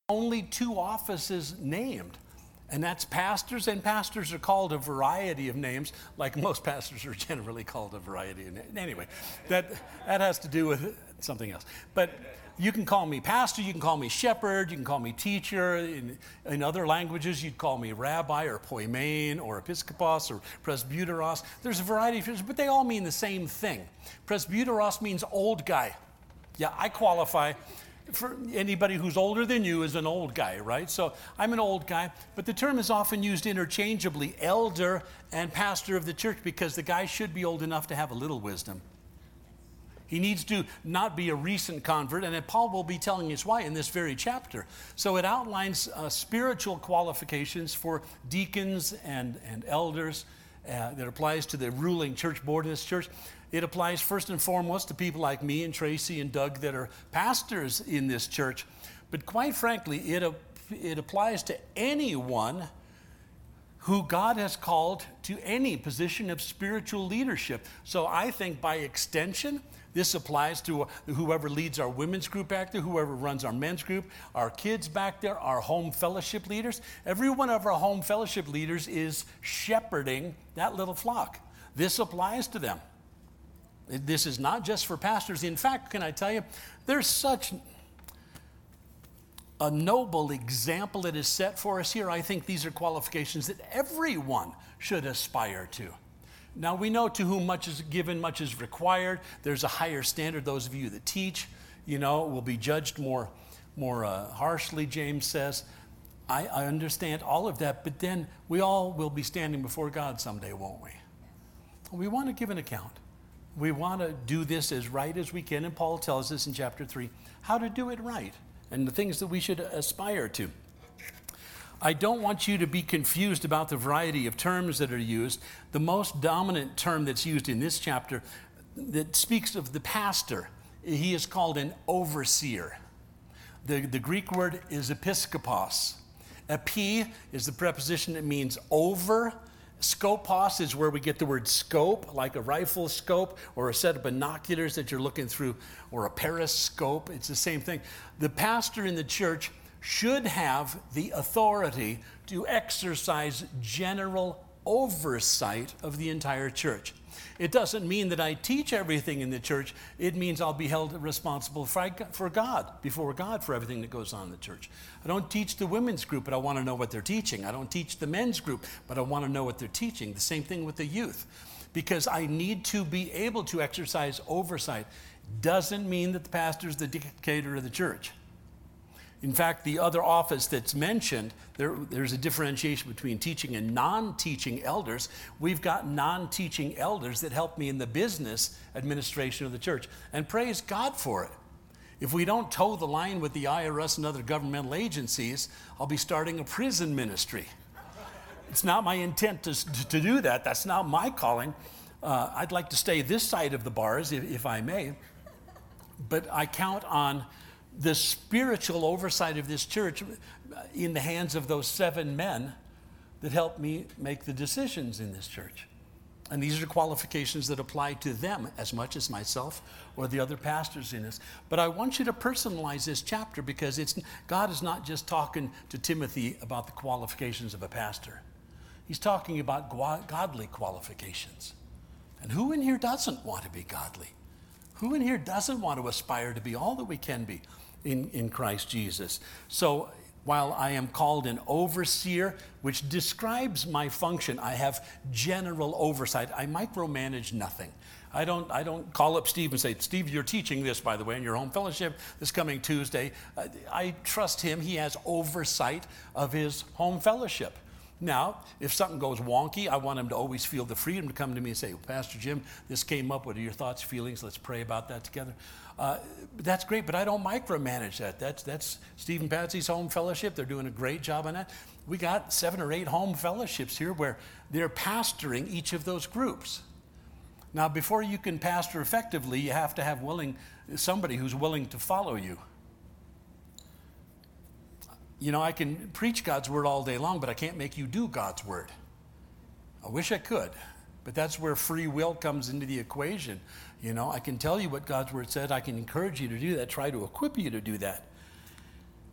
only two offices named, and that's pastors, and pastors are called a variety of names, like most pastors are generally called a variety of names. Anyway, that has to do with something else. But you can call me pastor, you can call me shepherd, you can call me teacher. In other languages, you'd call me rabbi or poimen or episkopos or presbyteros. There's a variety of things, but they all mean the same thing. Presbyteros means old guy. Yeah, I qualify. For anybody who's older than you is an old guy, right? So I'm an old guy, but the term is often used interchangeably, elder and pastor of the church, because the guy should be old enough to have a little wisdom. He needs to not be a recent convert, and Paul will be telling us why in this very chapter. So it outlines spiritual qualifications for deacons and elders that applies to the ruling church board of this church. It applies first and foremost to people like me and Tracy and Doug that are pastors in this church. But quite frankly, it applies to anyone who God has called to any position of spiritual leadership. So I think by extension, this applies to whoever leads our women's group back there, whoever runs our men's group, our kids back there, our home fellowship leaders. Every one of our home fellowship leaders is shepherding that little flock. This applies to them. This is not just for pastors. In fact, can I tell you, there's such a noble example that is set for us here. I think these are qualifications that everyone should aspire to. Now, we know to whom much is given, much is required. There's a higher standard. Those of you that teach, will be judged more harshly, James says. I understand all of that, but then we all will be standing before God someday, won't we? We want to give an account. We want to do this as right as we can, and Paul tells us in chapter 3 how to do it right and the things that we should aspire to. I don't want you to be confused about the variety of terms that are used. The most dominant term that's used in this chapter that speaks of the pastor, he is called an overseer. The Greek word is episkopos. Epi is the preposition that means over. Skopos is where we get the word scope, like a rifle scope or a set of binoculars that you're looking through, or a periscope. It's the same thing. The pastor in the church should have the authority to exercise general oversight of the entire church. It doesn't mean that I teach everything in the church. It means I'll be held responsible for God, before God, for everything that goes on in the church. I don't teach the women's group, but I want to know what they're teaching. I don't teach the men's group, but I want to know what they're teaching. The same thing with the youth, because I need to be able to exercise oversight. Doesn't mean that the pastor is the dictator of the church. In fact, the other office that's mentioned, there's a differentiation between teaching and non-teaching elders. We've got non-teaching elders that help me in the business administration of the church, and praise God for it. If we don't toe the line with the IRS and other governmental agencies, I'll be starting a prison ministry. It's not my intent to do that. That's not my calling. I'd like to stay this side of the bars, if I may. But I count on the spiritual oversight of this church in the hands of those 7 men that help me make the decisions in this church. And these are qualifications that apply to them as much as myself or the other pastors in us. But I want you to personalize this chapter, because God is not just talking to Timothy about the qualifications of a pastor. He's talking about godly qualifications. And who in here doesn't want to be godly? Who in here doesn't want to aspire to be all that we can be in Christ Jesus? So while I am called an overseer, which describes my function, I have general oversight. I micromanage nothing. I don't call up Steve and say, Steve, you're teaching this, by the way, in your home fellowship this coming Tuesday. I trust him. He has oversight of his home fellowship. Now, if something goes wonky, I want him to always feel the freedom to come to me and say, Pastor Jim, this came up. What are your thoughts, feelings? Let's pray about that together. That's great, but I don't micromanage that. That's Steve and Patsy's home fellowship. They're doing a great job on that. We got 7 or 8 home fellowships here where they're pastoring each of those groups. Now, before you can pastor effectively, you have to have somebody who's willing to follow you. I can preach God's word all day long, but I can't make you do God's word. I wish I could, but that's where free will comes into the equation. I can tell you what God's word said. I can encourage you to do that, try to equip you to do that.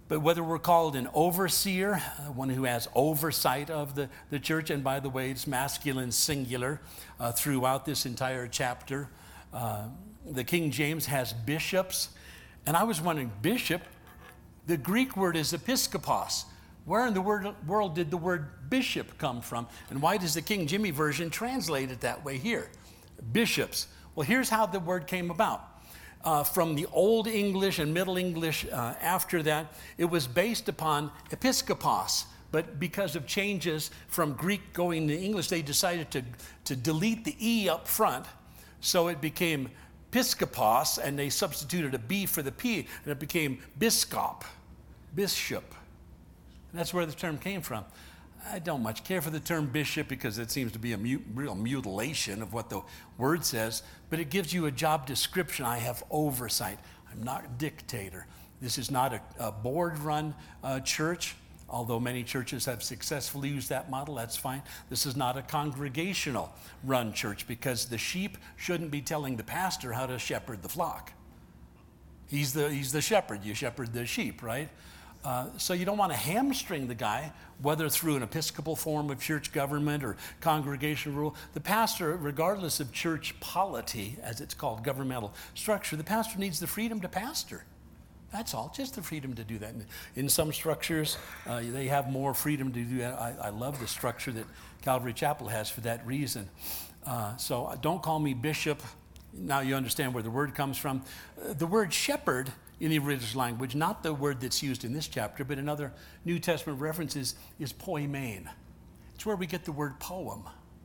But whether we're called an overseer, one who has oversight of the church, and by the way, it's masculine singular throughout this entire chapter. The King James has bishops. And I was wondering, bishop, the Greek word is episkopos. Where in the world did the word bishop come from? And why does the King Jimmy version translate it that way here? Bishops. Well, here's how the word came about. From the Old English and Middle English after that, it was based upon episkopos. But because of changes from Greek going to English, they decided to delete the E up front. So it became piskopos, and they substituted a B for the P, and it became biskop, bishop. And that's where the term came from. I don't much care for the term bishop because it seems to be a real mutilation of what the word says, but it gives you a job description. I have oversight. I'm not a dictator. This is not a board-run church, although many churches have successfully used that model. That's fine. This is not a congregational-run church because the sheep shouldn't be telling the pastor how to shepherd the flock. He's the shepherd. You shepherd the sheep, right? So you don't want to hamstring the guy, whether through an episcopal form of church government or congregational rule. The pastor, regardless of church polity, as it's called, governmental structure, the pastor needs the freedom to pastor. That's all, just the freedom to do that. In some structures, they have more freedom to do that. I love the structure that Calvary Chapel has for that reason. So don't call me bishop. Now you understand where the word comes from. The word shepherd in the original language, not the word that's used in this chapter, but in other New Testament references, is poimen. It's where we get the word poem.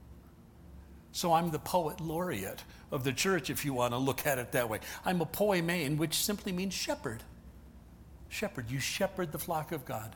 So I'm the poet laureate of the church, if you want to look at it that way. I'm a poimen, which simply means shepherd. Shepherd, you shepherd the flock of God.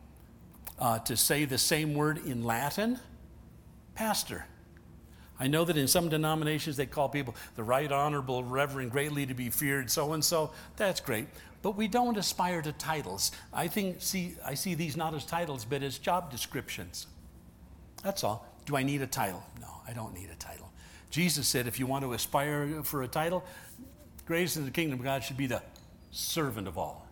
To say the same word in Latin, pastor. I know that in some denominations they call people the right honorable reverend, greatly to be feared, so-and-so. That's great. But we don't aspire to titles. I see these not as titles, but as job descriptions. That's all. Do I need a title? No, I don't need a title. Jesus said if you want to aspire for a title, greatest in the kingdom of God should be the servant of all.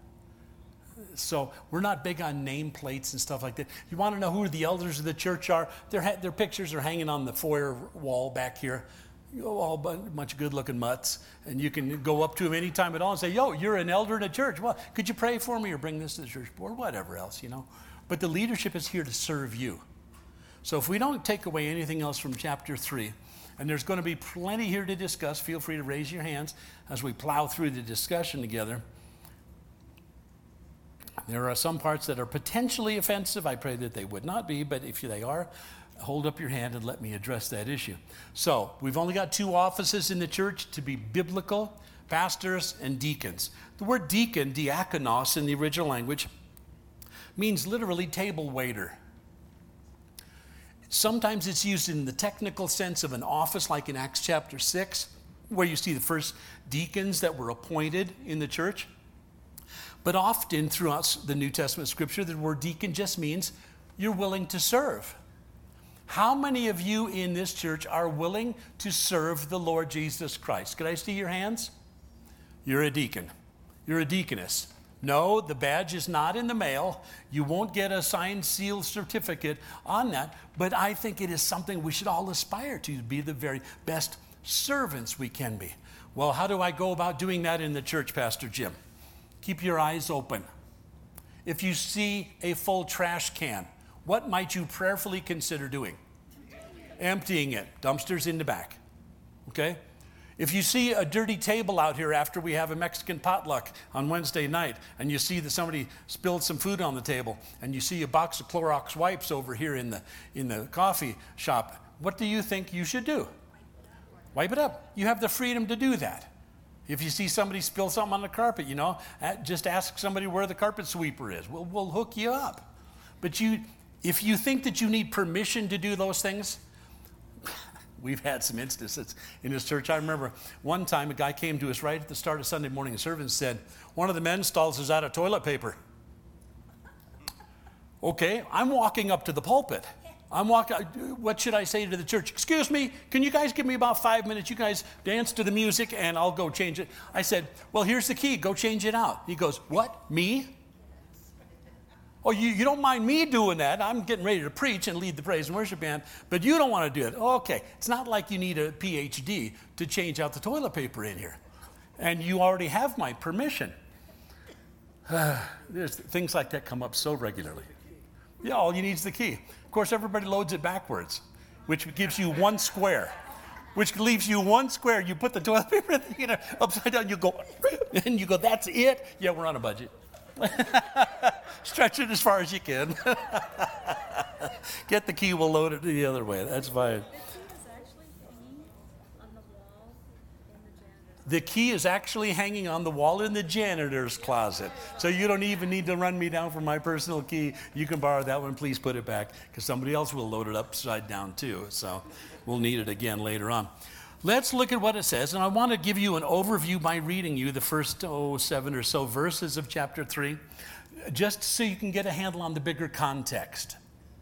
So we're not big on nameplates and stuff like that. You want to know who the elders of the church are? Their pictures are hanging on the foyer wall back here. All a bunch of good-looking mutts. And you can go up to them anytime at all and say, yo, you're an elder in a church. Well, could you pray for me or bring this to the church board? Whatever else, you know. But the leadership is here to serve you. So if we don't take away anything else from chapter 3, and there's going to be plenty here to discuss, feel free to raise your hands as we plow through the discussion together. There are some parts that are potentially offensive. I pray that they would not be, but if they are, hold up your hand and let me address that issue. So we've only got 2 offices in the church to be biblical, pastors and deacons. The word deacon, diakonos in the original language, means literally table waiter. Sometimes it's used in the technical sense of an office, like in Acts chapter 6, where you see the first deacons that were appointed in the church. But often throughout the New Testament scripture, the word deacon just means you're willing to serve. How many of you in this church are willing to serve the Lord Jesus Christ? Could I see your hands? You're a deacon. You're a deaconess. No, the badge is not in the mail. You won't get a signed, sealed certificate on that. But I think it is something we should all aspire to be the very best servants we can be. Well, how do I go about doing that in the church, Pastor Jim? Keep your eyes open. If you see a full trash can, what might you prayerfully consider doing? Emptying it. Dumpsters in the back. Okay? If you see a dirty table out here after we have a Mexican potluck on Wednesday night, and you see that somebody spilled some food on the table, and you see a box of Clorox wipes over here in the coffee shop, what do you think you should do? Wipe it up. You have the freedom to do that. If you see somebody spill something on the carpet, just ask somebody where the carpet sweeper is. We'll hook you up. But if you think that you need permission to do those things, we've had some instances in this church. I remember one time a guy came to us right at the start of Sunday morning service and said, one of the men's stalls is out of toilet paper. Okay, I'm walking up to the pulpit. What should I say to the church? Excuse me, can you guys give me about 5 minutes? You guys dance to the music and I'll go change it. I said, well, here's the key. Go change it out. He goes, what? Me? Oh, you don't mind me doing that. I'm getting ready to preach and lead the praise and worship band, but you don't want to do it. Okay, it's not like you need a PhD to change out the toilet paper in here. And you already have my permission. There's things like that come up so regularly. Yeah, all you need is the key. Of course, everybody loads it backwards, which gives you one square. Which leaves you one square. You put the toilet paper upside down, you go, and you go, that's it? Yeah, we're on a budget. Stretch it as far as you can. Get the key, we'll load it the other way. That's fine. The key is actually hanging on the wall in the janitor's closet. So you don't even need to run me down for my personal key. You can borrow that one. Please put it back, because somebody else will load it upside down too. So we'll need it again later on. Let's look at what it says. And I want to give you an overview by reading you the first 7 or so verses of chapter 3, just so you can get a handle on the bigger context.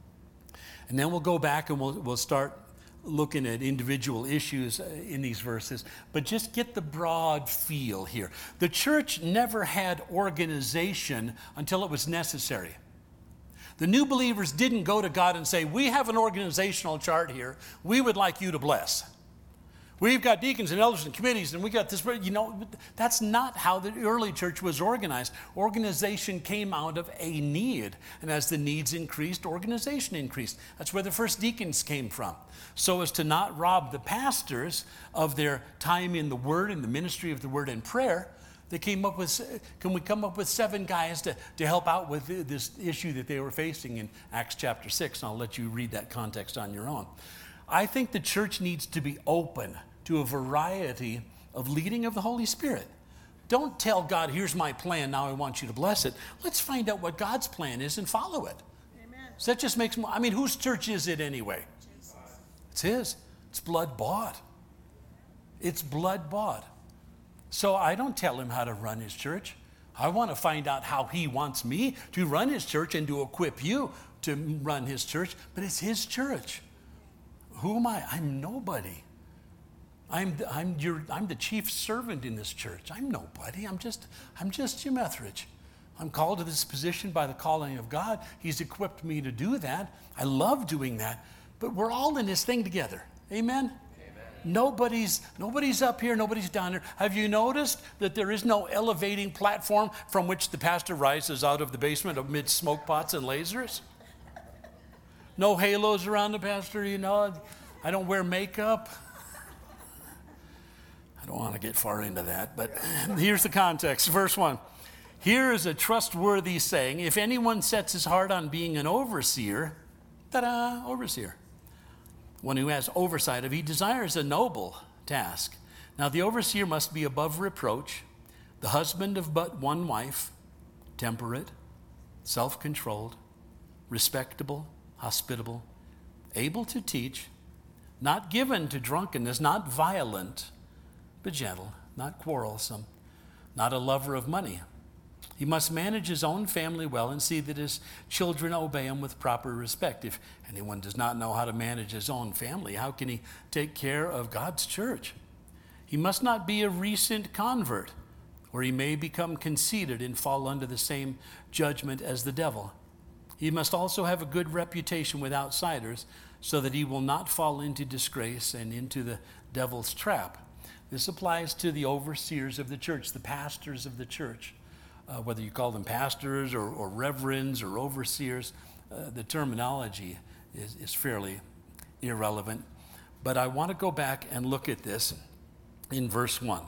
And then we'll go back and we'll start looking at individual issues in these verses, but just get the broad feel here. The church never had organization until it was necessary. The new believers didn't go to God and say, we have an organizational chart here. We would like you to bless. We've got deacons and elders and committees, and we got this. That's not how the early church was organized. Organization came out of a need. And as the needs increased, organization increased. That's where the first deacons came from. So as to not rob the pastors of their time in the Word and the ministry of the Word and prayer, they came up with, can we come up with 7 guys to help out with this issue that they were facing in Acts chapter 6? And I'll let you read that context on your own. I think the church needs to be open to a variety of leading of the Holy Spirit. Don't tell God, here's my plan, now I want you to bless it. Let's find out what God's plan is and follow it. Amen. So that just makes more, whose church is it anyway? Jesus. It's his. It's blood bought. It's blood bought. So I don't tell him how to run his church. I want to find out how he wants me to run his church and to equip you to run his church, but it's his church. Who am I? I'm nobody. I'm the chief servant in this church. I'm nobody. I'm just Jim Etheridge. I'm called to this position by the calling of God. He's equipped me to do that. I love doing that. But we're all in this thing together. Amen? Nobody's up here, nobody's down there. Have you noticed that there is no elevating platform from which the pastor rises out of the basement amid smoke pots and lasers? No halos around the pastor, I don't wear makeup. I don't want to get far into that, but here's the context. Verse 1. Here is a trustworthy saying. If anyone sets his heart on being an overseer, overseer. One who has oversight of, he desires a noble task. Now the overseer must be above reproach, the husband of but one wife, temperate, self-controlled, respectable, hospitable, able to teach, not given to drunkenness, not violent, but gentle, not quarrelsome, not a lover of money. He must manage his own family well and see that his children obey him with proper respect. If anyone does not know how to manage his own family, how can he take care of God's church? He must not be a recent convert, or he may become conceited and fall under the same judgment as the devil. He must also have a good reputation with outsiders, so that he will not fall into disgrace and into the devil's trap. This applies to the overseers of the church, the pastors of the church. Whether you call them pastors or reverends or overseers, the terminology is fairly irrelevant. But I want to go back and look at this in verse 1.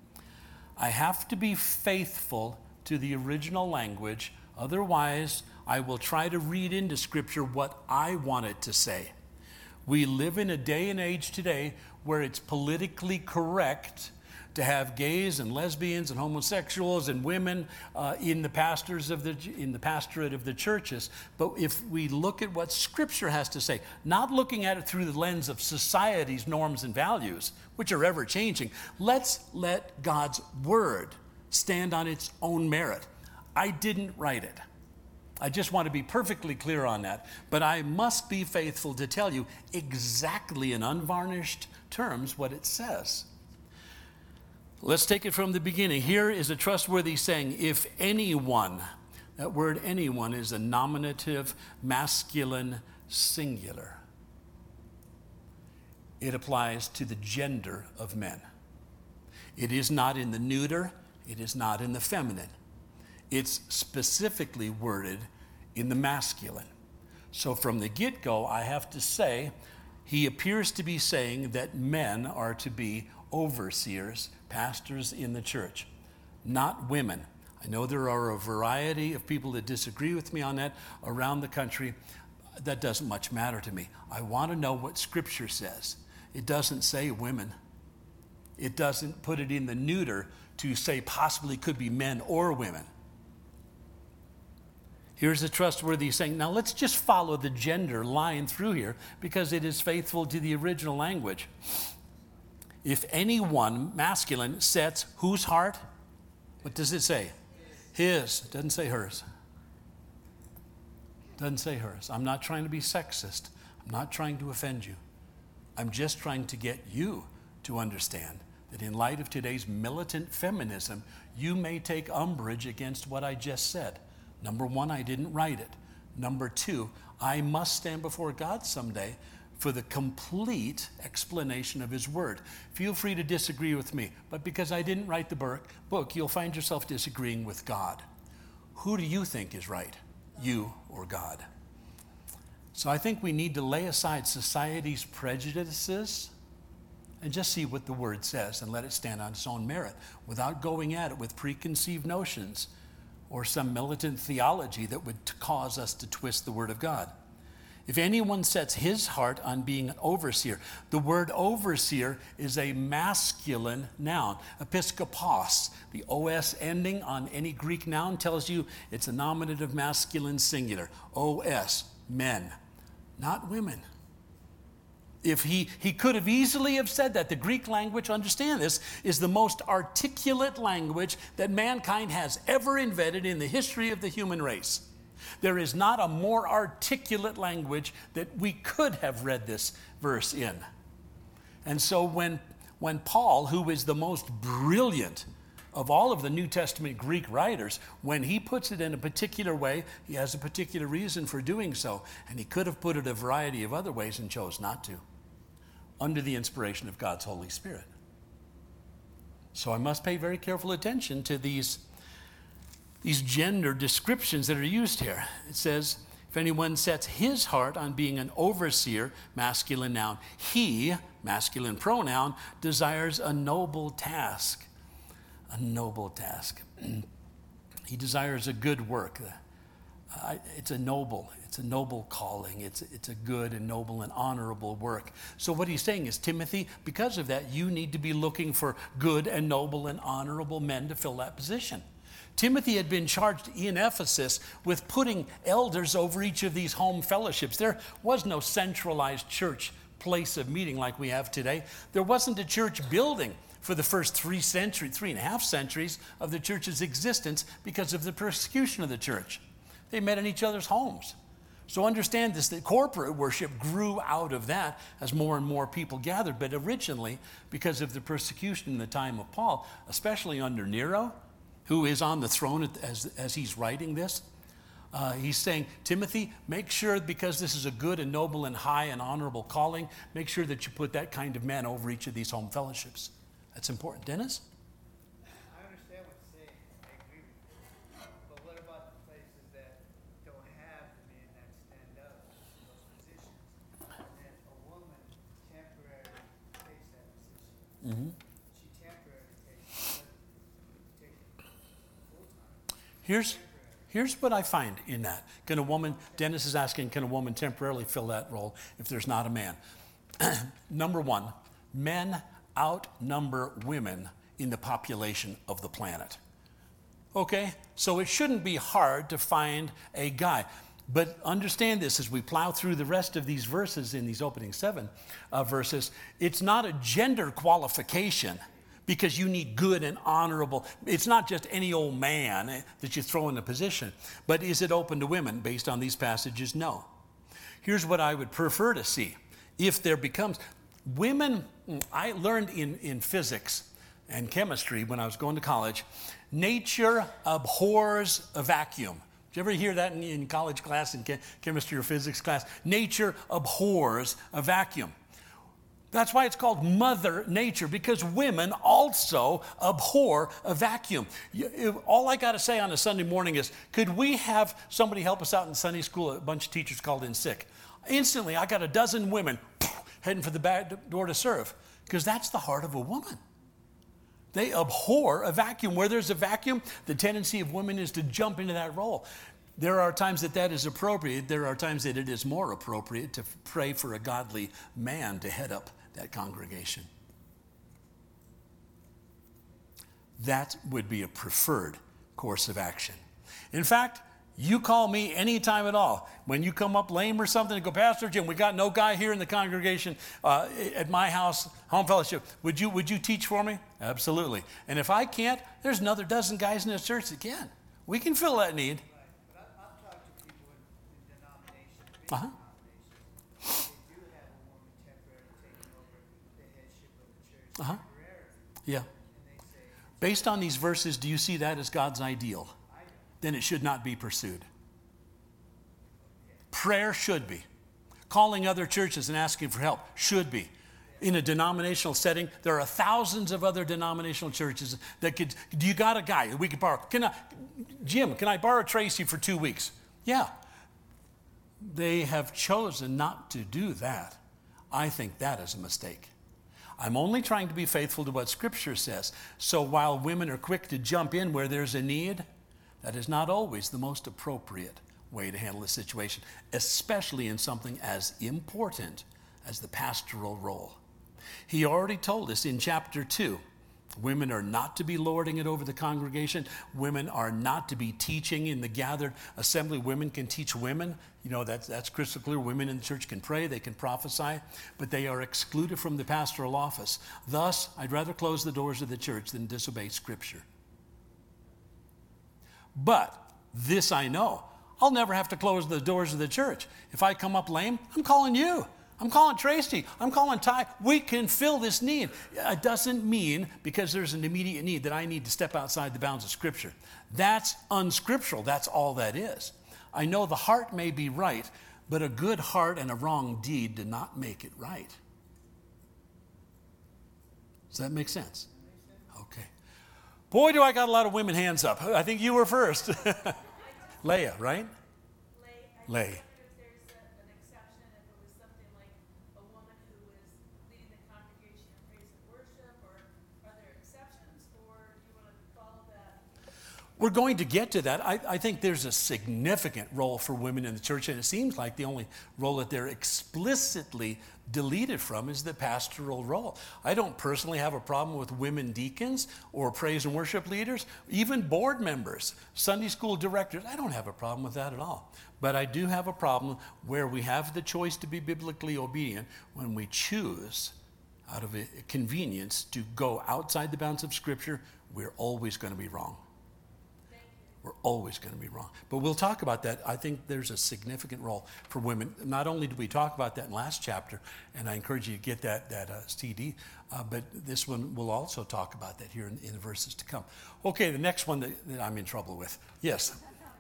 I have to be faithful to the original language, otherwise I will try to read into Scripture what I want it to say. We live in a day and age today where it's politically correct to have gays and lesbians and homosexuals and women in the pastorate of the churches. But if we look at what Scripture has to say, not looking at it through the lens of society's norms and values, which are ever changing, let's let God's word stand on its own merit. I didn't write it. I just want to be perfectly clear on that. But I must be faithful to tell you exactly in unvarnished terms what it says. Let's take it from the beginning. Here is a trustworthy saying, if anyone. That word anyone is a nominative masculine singular. It applies to the gender of men. It is not in the neuter. It is not in the feminine. It's specifically worded in the masculine. So from the get-go, I have to say, he appears to be saying that men are to be overseers, pastors in the church, not women. I know there are a variety of people that disagree with me on that around the country. That doesn't much matter to me. I want to know what Scripture says. It doesn't say women. It doesn't put it in the neuter to say possibly could be men or women. Here's a trustworthy saying. Now let's just follow the gender line through here because it is faithful to the original language. If anyone, masculine, sets whose heart? What does it say? His. It doesn't say hers. It doesn't say hers. I'm not trying to be sexist. I'm not trying to offend you. I'm just trying to get you to understand that in light of today's militant feminism, you may take umbrage against what I just said. Number one, I didn't write it. Number two, I must stand before God someday for the complete explanation of his word. Feel free to disagree with me, but because I didn't write the book, you'll find yourself disagreeing with God. Who do you think is right, you or God? So I think we need to lay aside society's prejudices and just see what the word says and let it stand on its own merit without going at it with preconceived notions or some militant theology that would cause us to twist the word of God. If anyone sets his heart on being an overseer, the word overseer is a masculine noun. Episkopos, the os ending on any Greek noun tells you it's a nominative masculine singular. Os, men, not women. If he could have easily have said that. The Greek language, understand this, is the most articulate language that mankind has ever invented in the history of the human race. There is not a more articulate language that we could have read this verse in. And so when Paul, who is the most brilliant of all of the New Testament Greek writers, when he puts it in a particular way, he has a particular reason for doing so. And he could have put it a variety of other ways and chose not to, under the inspiration of God's Holy Spirit. So I must pay very careful attention to these gender descriptions that are used here. It says, if anyone sets his heart on being an overseer, masculine noun, he, masculine pronoun, desires a noble task. A noble task. He desires a good work. It's a noble calling. It's a good and noble and honorable work. So what he's saying is, Timothy, because of that, you need to be looking for good and noble and honorable men to fill that position. Timothy had been charged in Ephesus with putting elders over each of these home fellowships. There was no centralized church place of meeting like we have today. There wasn't a church building for the first 3.5 centuries of the church's existence because of the persecution of the church. They met in each other's homes. So understand this, that corporate worship grew out of that as more and more people gathered. But originally, because of the persecution in the time of Paul, especially under Nero, who is on the throne as he's writing this, he's saying, Timothy, make sure, because this is a good and noble and high and honorable calling, make sure that you put that kind of man over each of these home fellowships. That's important. Dennis? I understand what you're saying. I agree with you. But what about the places that don't have the men that stand up in those positions? And then a woman temporarily takes that position. She temporarily takes it full-time. Here's what I find in that. Can a woman, Dennis is asking, can a woman temporarily fill that role if there's not a man? Number one, men outnumber women in the population of the planet. Okay? So it shouldn't be hard to find a guy. But understand this as we plow through the rest of these verses in these opening 7 verses. It's not a gender qualification because you need good and honorable. It's not just any old man that you throw in a position. But is it open to women? Based on these passages, no. Here's what I would prefer to see. If there becomes... Women, I learned in physics and chemistry when I was going to college, nature abhors a vacuum. Did you ever hear that in college class, in chemistry or physics class? Nature abhors a vacuum. That's why it's called Mother Nature, because women also abhor a vacuum. All I got to say on a Sunday morning is, could we have somebody help us out in Sunday school? A bunch of teachers called in sick. Instantly, I got a dozen women heading for the back door to serve, because that's the heart of a woman. They abhor a vacuum. Where there's a vacuum, the tendency of women is to jump into that role. There are times that is appropriate. There are times that it is more appropriate to pray for a godly man to head up that congregation. That would be a preferred course of action. In fact, you call me anytime at all. When you come up lame or something and go, Pastor Jim, we got no guy here in the congregation at my house, home fellowship. Would you teach for me? Absolutely. And if I can't, there's another dozen guys in the church that can. We can fill that need. Right. But I've talked to people in denominations, big Uh-huh. denominations. They do have a woman temporarily taking over the headship of the church Uh-huh. temporarily. Yeah. And they say, Based on these verses, do you see that as God's ideal? I don't. Then it should not be pursued. Prayer should be. Calling other churches and asking for help should be. In a denominational setting, there are thousands of other denominational churches that could. Do you got a guy that we could borrow? Jim, can I borrow Tracy for 2 weeks? Yeah. They have chosen not to do that. I think that is a mistake. I'm only trying to be faithful to what Scripture says. So while women are quick to jump in where there's a need, that is not always the most appropriate way to handle the situation, especially in something as important as the pastoral role. He already told us in chapter 2, women are not to be lording it over the congregation. Women are not to be teaching in the gathered assembly. Women can teach women. You know, that's crystal clear. Women in the church can pray, they can prophesy, but they are excluded from the pastoral office. Thus, I'd rather close the doors of the church than disobey Scripture. But this I know, I'll never have to close the doors of the church. If I come up lame, I'm calling you. I'm calling Tracy. I'm calling Ty. We can fill this need. It doesn't mean because there's an immediate need that I need to step outside the bounds of Scripture. That's unscriptural. That's all that is. I know the heart may be right, but a good heart and a wrong deed do not make it right. Does that make sense? Okay. Boy, do I got a lot of women hands up. I think you were first. Leah, right? Lay. If there's an exception, if it was something like a woman who was leading the congregation in praise and worship, or are there exceptions, or do you want to follow that? We're going to get to that. I think there's a significant role for women in the church, and it seems like the only role that they're explicitly deleted from is the pastoral role. I don't personally have a problem with women deacons or praise and worship leaders, even board members, Sunday school directors. I don't have a problem with that at all. But I do have a problem where we have the choice to be biblically obedient when we choose out of convenience to go outside the bounds of Scripture. We're always going to be wrong. We're always going to be wrong. But we'll talk about that. I think there's a significant role for women. Not only did we talk about that in last chapter, and I encourage you to get that CD, but this one we'll also talk about that here in the verses to come. Okay, the next one that I'm in trouble with. Yes.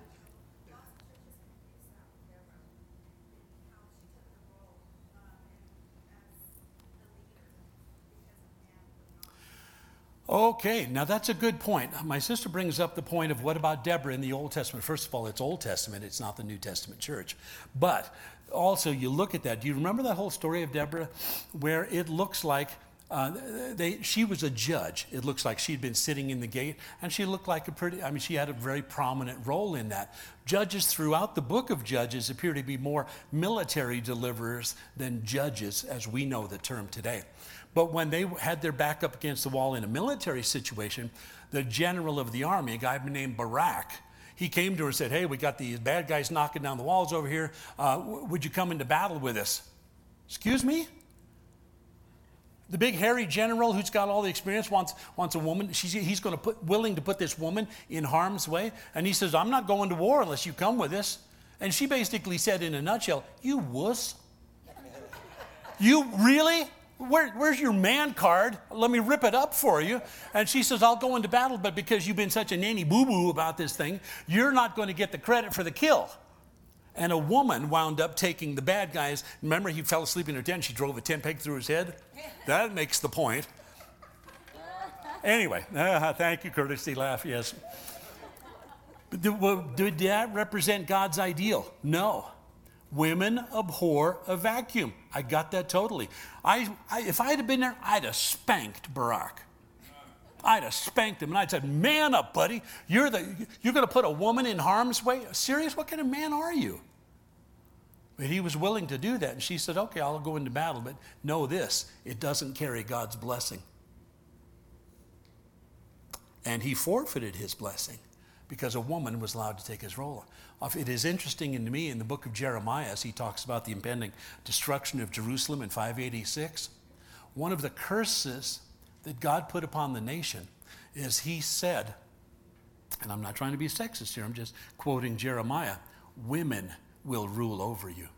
Okay, now that's a good point. My sister brings up the point of what about Deborah in the Old Testament? First of all, it's Old Testament, it's not the New Testament church. But also, you look at that. Do you remember that whole story of Deborah where it looks like she was a judge? It looks like she'd been sitting in the gate, and she looked like she had a very prominent role in that. Judges throughout the book of Judges appear to be more military deliverers than judges as we know the term today. But when they had their back up against the wall in a military situation, the general of the army, a guy named Barak, he came to her and said, hey, we got these bad guys knocking down the walls over here. Would you come into battle with us? Excuse me? The big hairy general who's got all the experience wants a woman. He's willing to put this woman in harm's way. And he says, I'm not going to war unless you come with us. And she basically said in a nutshell, you wuss. You really? Where's your man card? Let me rip it up for you. And she says, I'll go into battle, but because you've been such a nanny boo-boo about this thing, you're not going to get the credit for the kill. And a woman wound up taking the bad guys. Remember, he fell asleep in her tent. She drove a tent peg through his head. That makes the point. Anyway, thank you, courtesy laugh, yes. But did that represent God's ideal? No. Women abhor a vacuum. I got that totally. If I'd have been there, I'd have spanked Barak. I'd have spanked him, and I'd said, man up, buddy. You're going to put a woman in harm's way? Serious? What kind of man are you? But he was willing to do that, and she said, okay, I'll go into battle, but know this, it doesn't carry God's blessing. And he forfeited his blessing because a woman was allowed to take his role. It is interesting to me in the book of Jeremiah, as he talks about the impending destruction of Jerusalem in 586, one of the curses that God put upon the nation is he said, and I'm not trying to be sexist here, I'm just quoting Jeremiah, women will rule over you.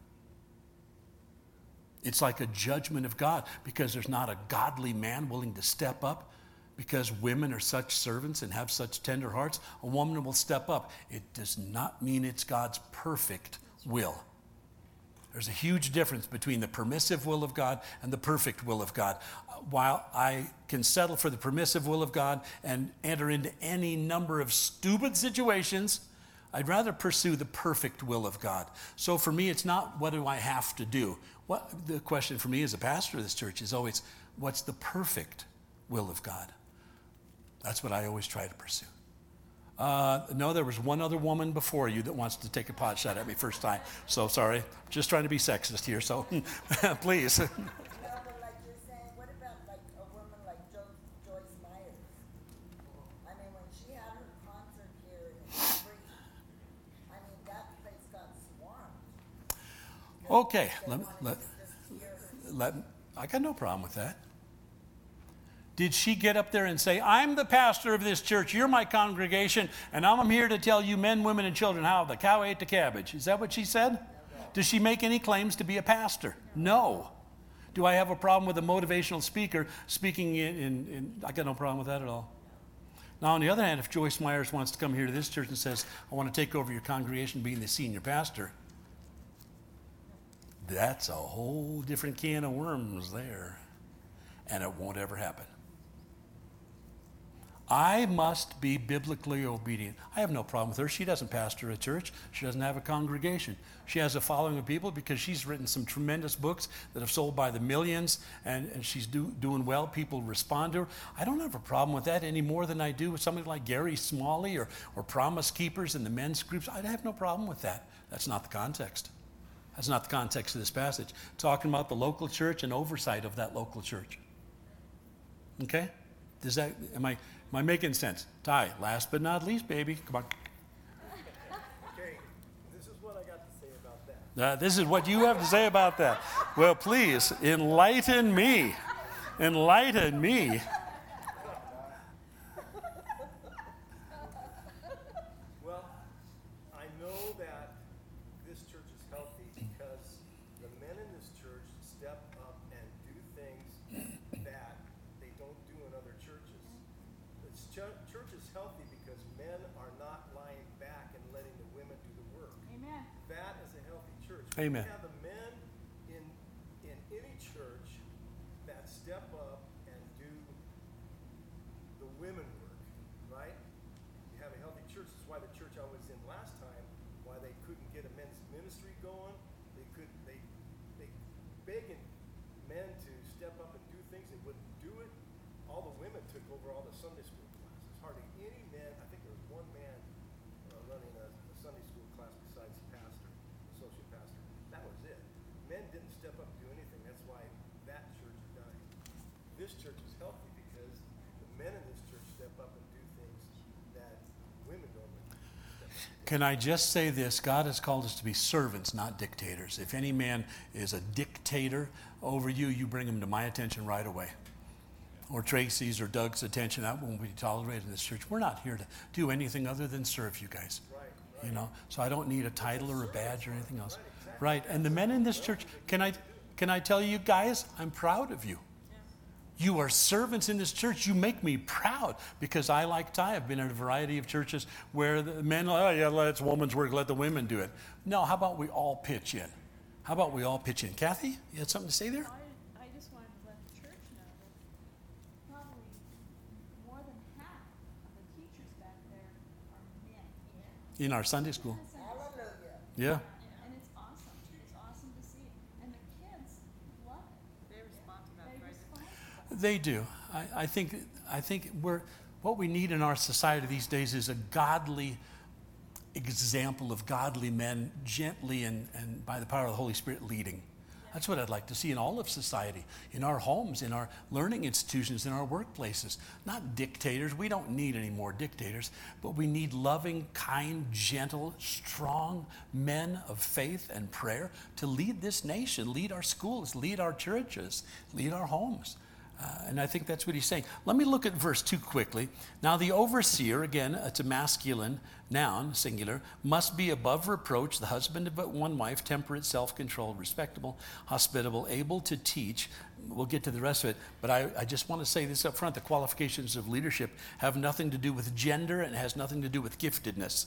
It's like a judgment of God because there's not a godly man willing to step up. Because women are such servants and have such tender hearts, a woman will step up. It does not mean it's God's perfect will. There's a huge difference between the permissive will of God and the perfect will of God. While I can settle for the permissive will of God and enter into any number of stupid situations, I'd rather pursue the perfect will of God. So for me, it's not what do I have to do. The question for me as a pastor of this church is always, what's the perfect will of God? That's what I always try to pursue. No, there was one other woman before you that wants to take a pot shot at me first time. So sorry, just trying to be sexist here. So please. No, but like you're saying, what about like a woman like Joyce Myers? I mean, when she had her concert here in spring, I mean, that place got swarmed. Okay, I got no problem with that. Did she get up there and say, I'm the pastor of this church, you're my congregation, and I'm here to tell you men, women, and children how the cow ate the cabbage? Is that what she said? Does she make any claims to be a pastor? No. Do I have a problem with a motivational speaker speaking in I got no problem with that at all. Now, on the other hand, if Joyce Myers wants to come here to this church and says, I want to take over your congregation being the senior pastor, that's a whole different can of worms there, and it won't ever happen. I must be biblically obedient. I have no problem with her. She doesn't pastor a church. She doesn't have a congregation. She has a following of people because she's written some tremendous books that have sold by the millions, and she's doing well. People respond to her. I don't have a problem with that any more than I do with somebody like Gary Smalley or Promise Keepers in the men's groups. I have no problem with that. That's not the context. That's not the context of this passage. Talking about the local church and oversight of that local church. Okay? Am I making sense? Ty, last but not least, baby. Come on. Okay, this is what I got to say about that. This is what you have to say about that. Well, please, enlighten me. Enlighten me. Well, I know that this church is healthy because the men in this church step up and do things that they don't do in other churches. This church is healthy because men are not lying back and letting the women do the work. Amen. That is a healthy church. Amen. We have the men in any church that step up and do the women work, right? You have a healthy church. That's why the church I was in last time, why they couldn't get a men's ministry going. They begging men to step up and do things. They wouldn't do it. All the women took over all the Sunday school classes. Hardly any men, I think there was one man running a Sunday school class besides the pastor, associate pastor. That was it. Men didn't step up and do anything. That's why that church died. This church is healthy because the men in this church step up and do things that women don't step up. Can I just say this? God has called us to be servants, not dictators. If any man is a dictator over you, you bring him to my attention right away. Or Tracy's or Doug's attention. That won't be tolerated in this church. We're not here to do anything other than serve you guys. Right. You know, so I don't need a title or a badge or anything else. Right. And the men in this church, can I tell you guys, I'm proud of you. You are servants in this church. You make me proud because I, like Ty, have been in a variety of churches where the men, oh yeah, it's woman's work, let the women do it. No, how about we all pitch in? How about we all pitch in? Kathy, you had something to say there? I just wanted to let the church know that probably more than half of the teachers back there are men. In our Sunday school. Hallelujah. Yeah. And it's awesome. It's awesome to see. And the kids love it. They respond to that. They respond to that. They do. I think what we need in our society these days is a godly example of godly men gently and by the power of the Holy Spirit leading. That's what I'd like to see in all of society, in our homes, in our learning institutions, in our workplaces. Not dictators. We don't need any more dictators, but we need loving, kind, gentle, strong men of faith and prayer to lead this nation, lead our schools, lead our churches, lead our homes. And I think that's what he's saying. Let me look at verse 2 quickly. Now the overseer, again, it's a masculine noun, singular, must be above reproach, the husband of but one wife, temperate, self-controlled, respectable, hospitable, able to teach. We'll get to the rest of it, but I just want to say this up front. The qualifications of leadership have nothing to do with gender and has nothing to do with giftedness.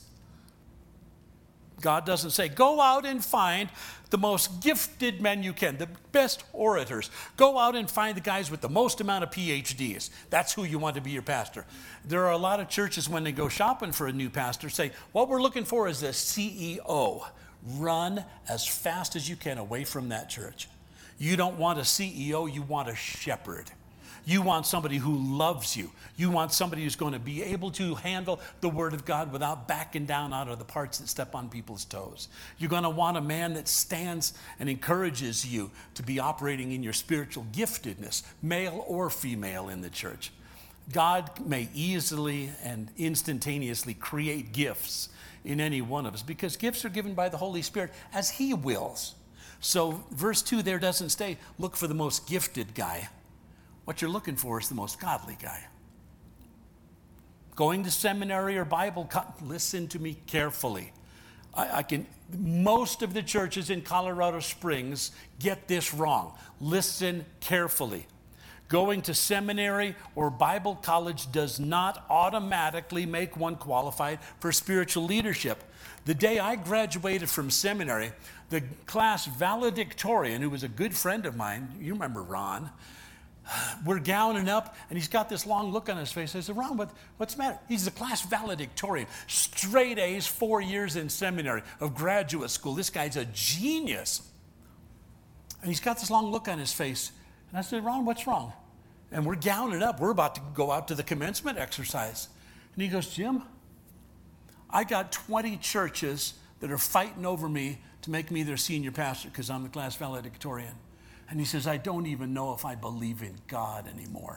God doesn't say, go out and find the most gifted men you can, the best orators. Go out and find the guys with the most amount of PhDs. That's who you want to be your pastor. There are a lot of churches when they go shopping for a new pastor say, what we're looking for is a CEO. Run as fast as you can away from that church. You don't want a CEO, you want a shepherd. You want somebody who loves you. You want somebody who's going to be able to handle the Word of God without backing down out of the parts that step on people's toes. You're going to want a man that stands and encourages you to be operating in your spiritual giftedness, male or female in the church. God may easily and instantaneously create gifts in any one of us because gifts are given by the Holy Spirit as He wills. So verse 2 there doesn't say, look for the most gifted guy. What you're looking for is the most godly guy. Going to seminary or Bible, listen to me carefully. Most of the churches in Colorado Springs get this wrong. Listen carefully. Going to seminary or Bible college does not automatically make one qualified for spiritual leadership. The day I graduated from seminary, the class valedictorian, who was a good friend of mine, you remember Ron, we're gowning up, and he's got this long look on his face. I said, Ron, what's the matter? He's the class valedictorian. Straight A's, 4 years in seminary of graduate school. This guy's a genius. And he's got this long look on his face. And I said, Ron, what's wrong? And we're gowning up. We're about to go out to the commencement exercise. And he goes, Jim, I got 20 churches that are fighting over me to make me their senior pastor because I'm the class valedictorian. And he says, I don't even know if I believe in God anymore.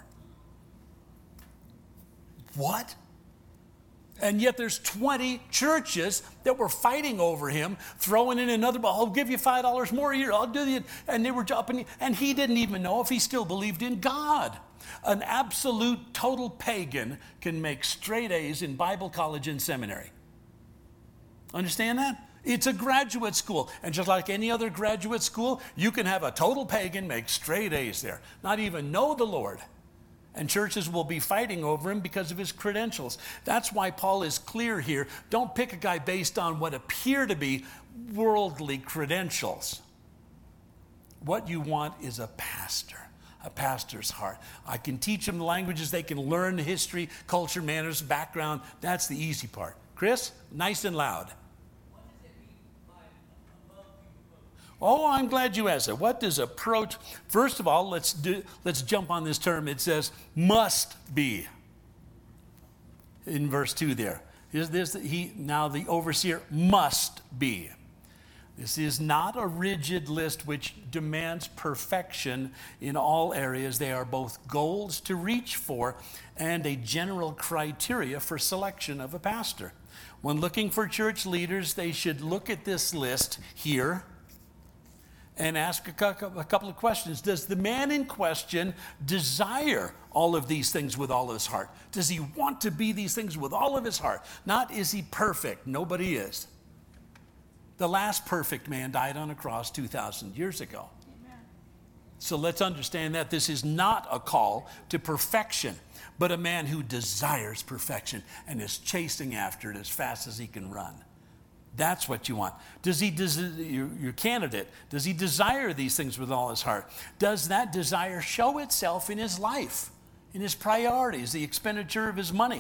What? And yet there's 20 churches that were fighting over him, throwing in another, I'll give you $5 more a year, I'll do the, and they were jumping, and he didn't even know if he still believed in God. An absolute total pagan can make straight A's in Bible college and seminary. Understand that? It's a graduate school. And just like any other graduate school, you can have a total pagan make straight A's there, not even know the Lord. And churches will be fighting over him because of his credentials. That's why Paul is clear here. Don't pick a guy based on what appear to be worldly credentials. What you want is a pastor's heart. I can teach them the languages. They can learn history, culture, manners, background. That's the easy part. Chris, nice and loud. Oh, I'm glad you asked that. What does approach? First of all, let's jump on this term. It says must be. In verse 2 there. Now the overseer must be. This is not a rigid list which demands perfection in all areas. They are both goals to reach for and a general criteria for selection of a pastor. When looking for church leaders, they should look at this list here and ask a couple of questions. Does the man in question desire all of these things with all of his heart? Does he want to be these things with all of his heart? Not is he perfect. Nobody is. The last perfect man died on a cross 2,000 years ago. Amen. So let's understand that this is not a call to perfection, but a man who desires perfection and is chasing after it as fast as he can run. That's what you want. Does he, your candidate, does he desire these things with all his heart? Does that desire show itself in his life, in his priorities, the expenditure of his money?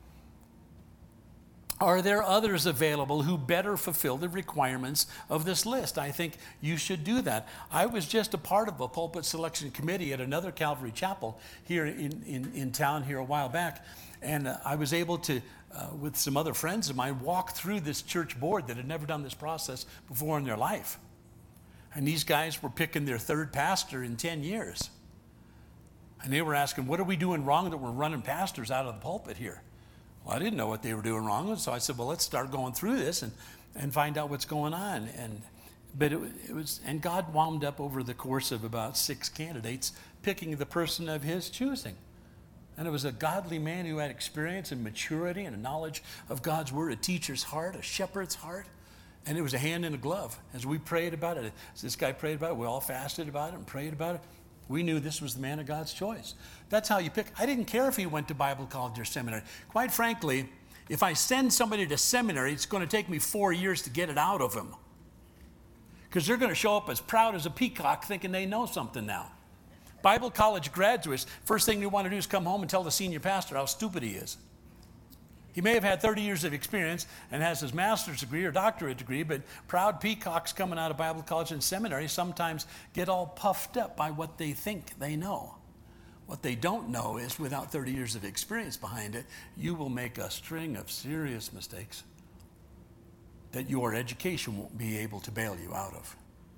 Are there others available who better fulfill the requirements of this list? I think you should do that. I was just a part of a pulpit selection committee at another Calvary chapel here in town here a while back, and I was able to, with some other friends of mine, walk through this church board that had never done this process before in their life. And these guys were picking their third pastor in 10 years. And they were asking, what are we doing wrong that we're running pastors out of the pulpit here? Well, I didn't know what they were doing wrong, so I said, well, let's start going through this and find out what's going on. But it was, and God wound up over the course of about 6 candidates picking the person of his choosing. And it was a godly man who had experience and maturity and a knowledge of God's word, a teacher's heart, a shepherd's heart. And it was a hand in a glove. As we prayed about it, as this guy prayed about it, we all fasted about it and prayed about it. We knew this was the man of God's choice. That's how you pick. I didn't care if he went to Bible college or seminary. Quite frankly, if I send somebody to seminary, it's going to take me 4 years to get it out of them. Because they're going to show up as proud as a peacock thinking they know something now. Bible college graduates, first thing they want to do is come home and tell the senior pastor how stupid he is. He may have had 30 years of experience and has his master's degree or doctorate degree, but proud peacocks coming out of Bible college and seminary sometimes get all puffed up by what they think they know. What they don't know is without 30 years of experience behind it, you will make a string of serious mistakes that your education won't be able to bail you out of.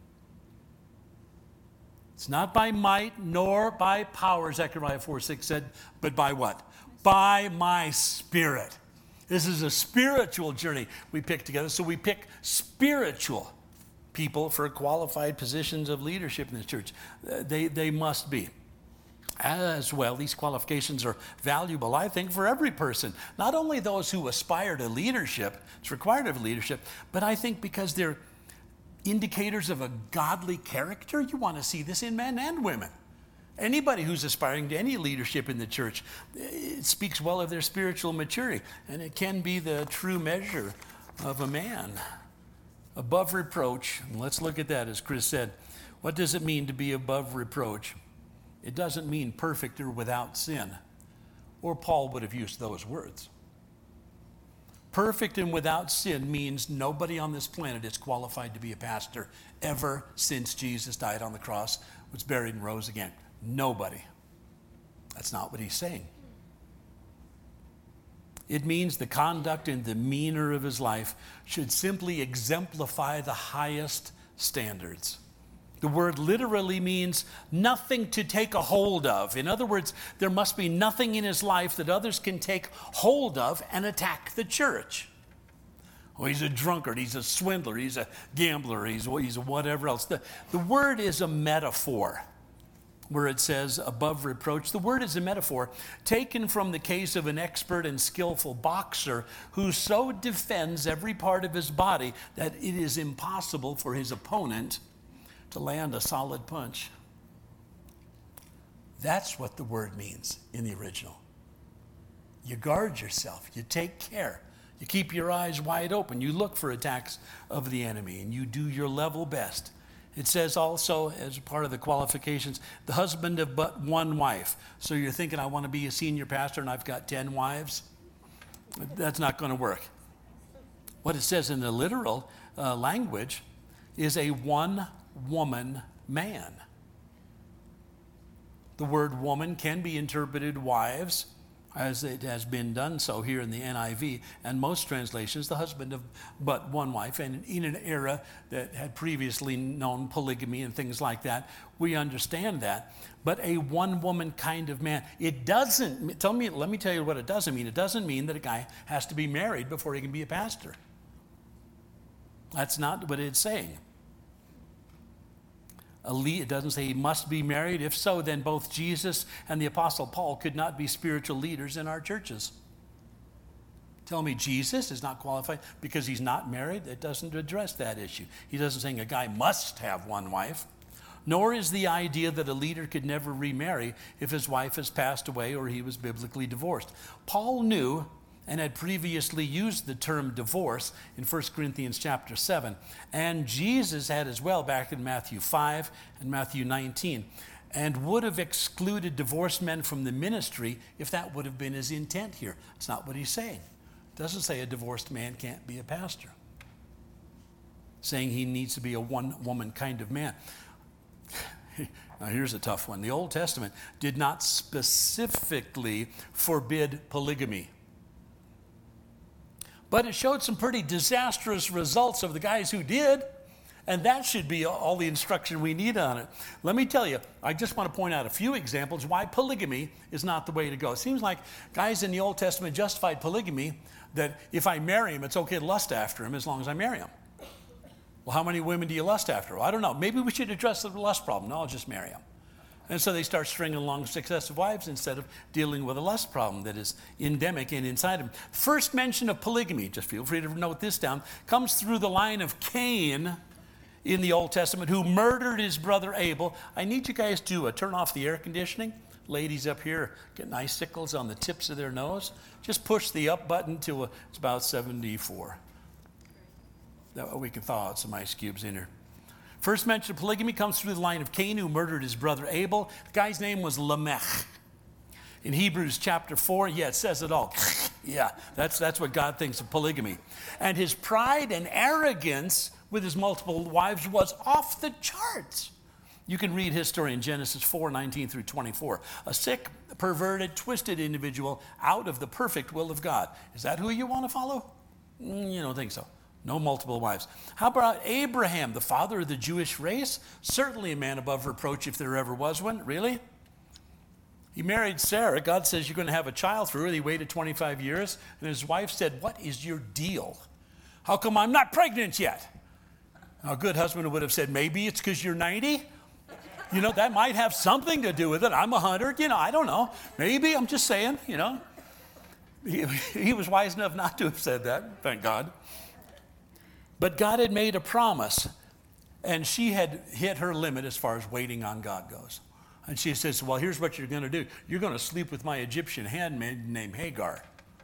It's not by might nor by power, Zechariah 4:6 said, but by what? By my Spirit. This is a spiritual journey we pick together. So we pick spiritual people for qualified positions of leadership in the church. They must be. As well, these qualifications are valuable, I think, for every person. Not only those who aspire to leadership, it's required of leadership, but I think because they're indicators of a godly character, you want to see this in men and women. Anybody who's aspiring to any leadership in the church, it speaks well of their spiritual maturity, and it can be the true measure of a man. Above reproach, and let's look at that, as Chris said. What does it mean to be above reproach? It doesn't mean perfect or without sin, or Paul would have used those words. Perfect and without sin means nobody on this planet is qualified to be a pastor ever since Jesus died on the cross, was buried and rose again. Nobody. That's not what he's saying. It means the conduct and demeanor of his life should simply exemplify the highest standards. The word literally means nothing to take a hold of. In other words, there must be nothing in his life that others can take hold of and attack the church. Oh, he's a drunkard, he's a swindler, he's a gambler, he's a whatever else. The word is a metaphor. Where it says above reproach, the word is a metaphor taken from the case of an expert and skillful boxer who so defends every part of his body that it is impossible for his opponent to land a solid punch. That's what the word means in the original. You guard yourself, you take care, you keep your eyes wide open, you look for attacks of the enemy, and you do your level best. It says also, as part of the qualifications, the husband of but one wife. So you're thinking, I want to be a senior pastor and I've got 10 wives? That's not going to work. What it says in the literal language is a one-woman man. The word woman can be interpreted wives, as it has been done so here in the NIV, and most translations, the husband of but one wife. And in an era that had previously known polygamy and things like that, we understand that. But a one-woman kind of man, it doesn't, let me tell you what it doesn't mean. It doesn't mean that a guy has to be married before he can be a pastor. That's not what it's saying. It doesn't say he must be married. If so, then both Jesus and the Apostle Paul could not be spiritual leaders in our churches. Tell me Jesus is not qualified because he's not married? It doesn't address that issue. He doesn't say a guy must have one wife, nor is the idea that a leader could never remarry if his wife has passed away or he was biblically divorced. Paul knew and had previously used the term divorce in 1 Corinthians chapter 7. And Jesus had as well back in Matthew 5 and Matthew 19, and would have excluded divorced men from the ministry if that would have been his intent here. It's not what he's saying. It doesn't say a divorced man can't be a pastor. Saying he needs to be a one-woman kind of man. Now here's a tough one. The Old Testament did not specifically forbid polygamy. But it showed some pretty disastrous results of the guys who did. And that should be all the instruction we need on it. Let me tell you, I just want to point out a few examples why polygamy is not the way to go. It seems like guys in the Old Testament justified polygamy, that if I marry him, it's okay to lust after him as long as I marry him. Well, how many women do you lust after? Well, I don't know. Maybe we should address the lust problem. No, I'll just marry him. And so they start stringing along successive wives instead of dealing with a lust problem that is endemic and inside them. First mention of polygamy, just feel free to note this down, comes through the line of Cain in the Old Testament, who murdered his brother Abel. I need you guys to turn off the air conditioning. Ladies up here getting icicles on the tips of their nose. Just push the up button till it's about 74. That way we can thaw out some ice cubes in here. First mention of polygamy comes through the line of Cain, who murdered his brother Abel. The guy's name was Lamech. In Hebrews chapter 4, yeah, it says it all. Yeah, that's what God thinks of polygamy. And his pride and arrogance with his multiple wives was off the charts. You can read his story in Genesis 4:19 through 24. A sick, perverted, twisted individual out of the perfect will of God. Is that who you want to follow? You don't think so. No multiple wives. How about Abraham, the father of the Jewish race? Certainly a man above reproach if there ever was one. Really? He married Sarah. God says you're going to have a child through her. He waited 25 years. And his wife said, "What is your deal? How come I'm not pregnant yet?" Now, a good husband would have said, "Maybe it's because you're 90. That might have something to do with it. I'm 100. I don't know. Maybe, I'm just saying, He was wise enough not to have said that, thank God. But God had made a promise, and she had hit her limit as far as waiting on God goes. And she says, well, here's what you're going to do. You're going to sleep with my Egyptian handmaid named Hagar.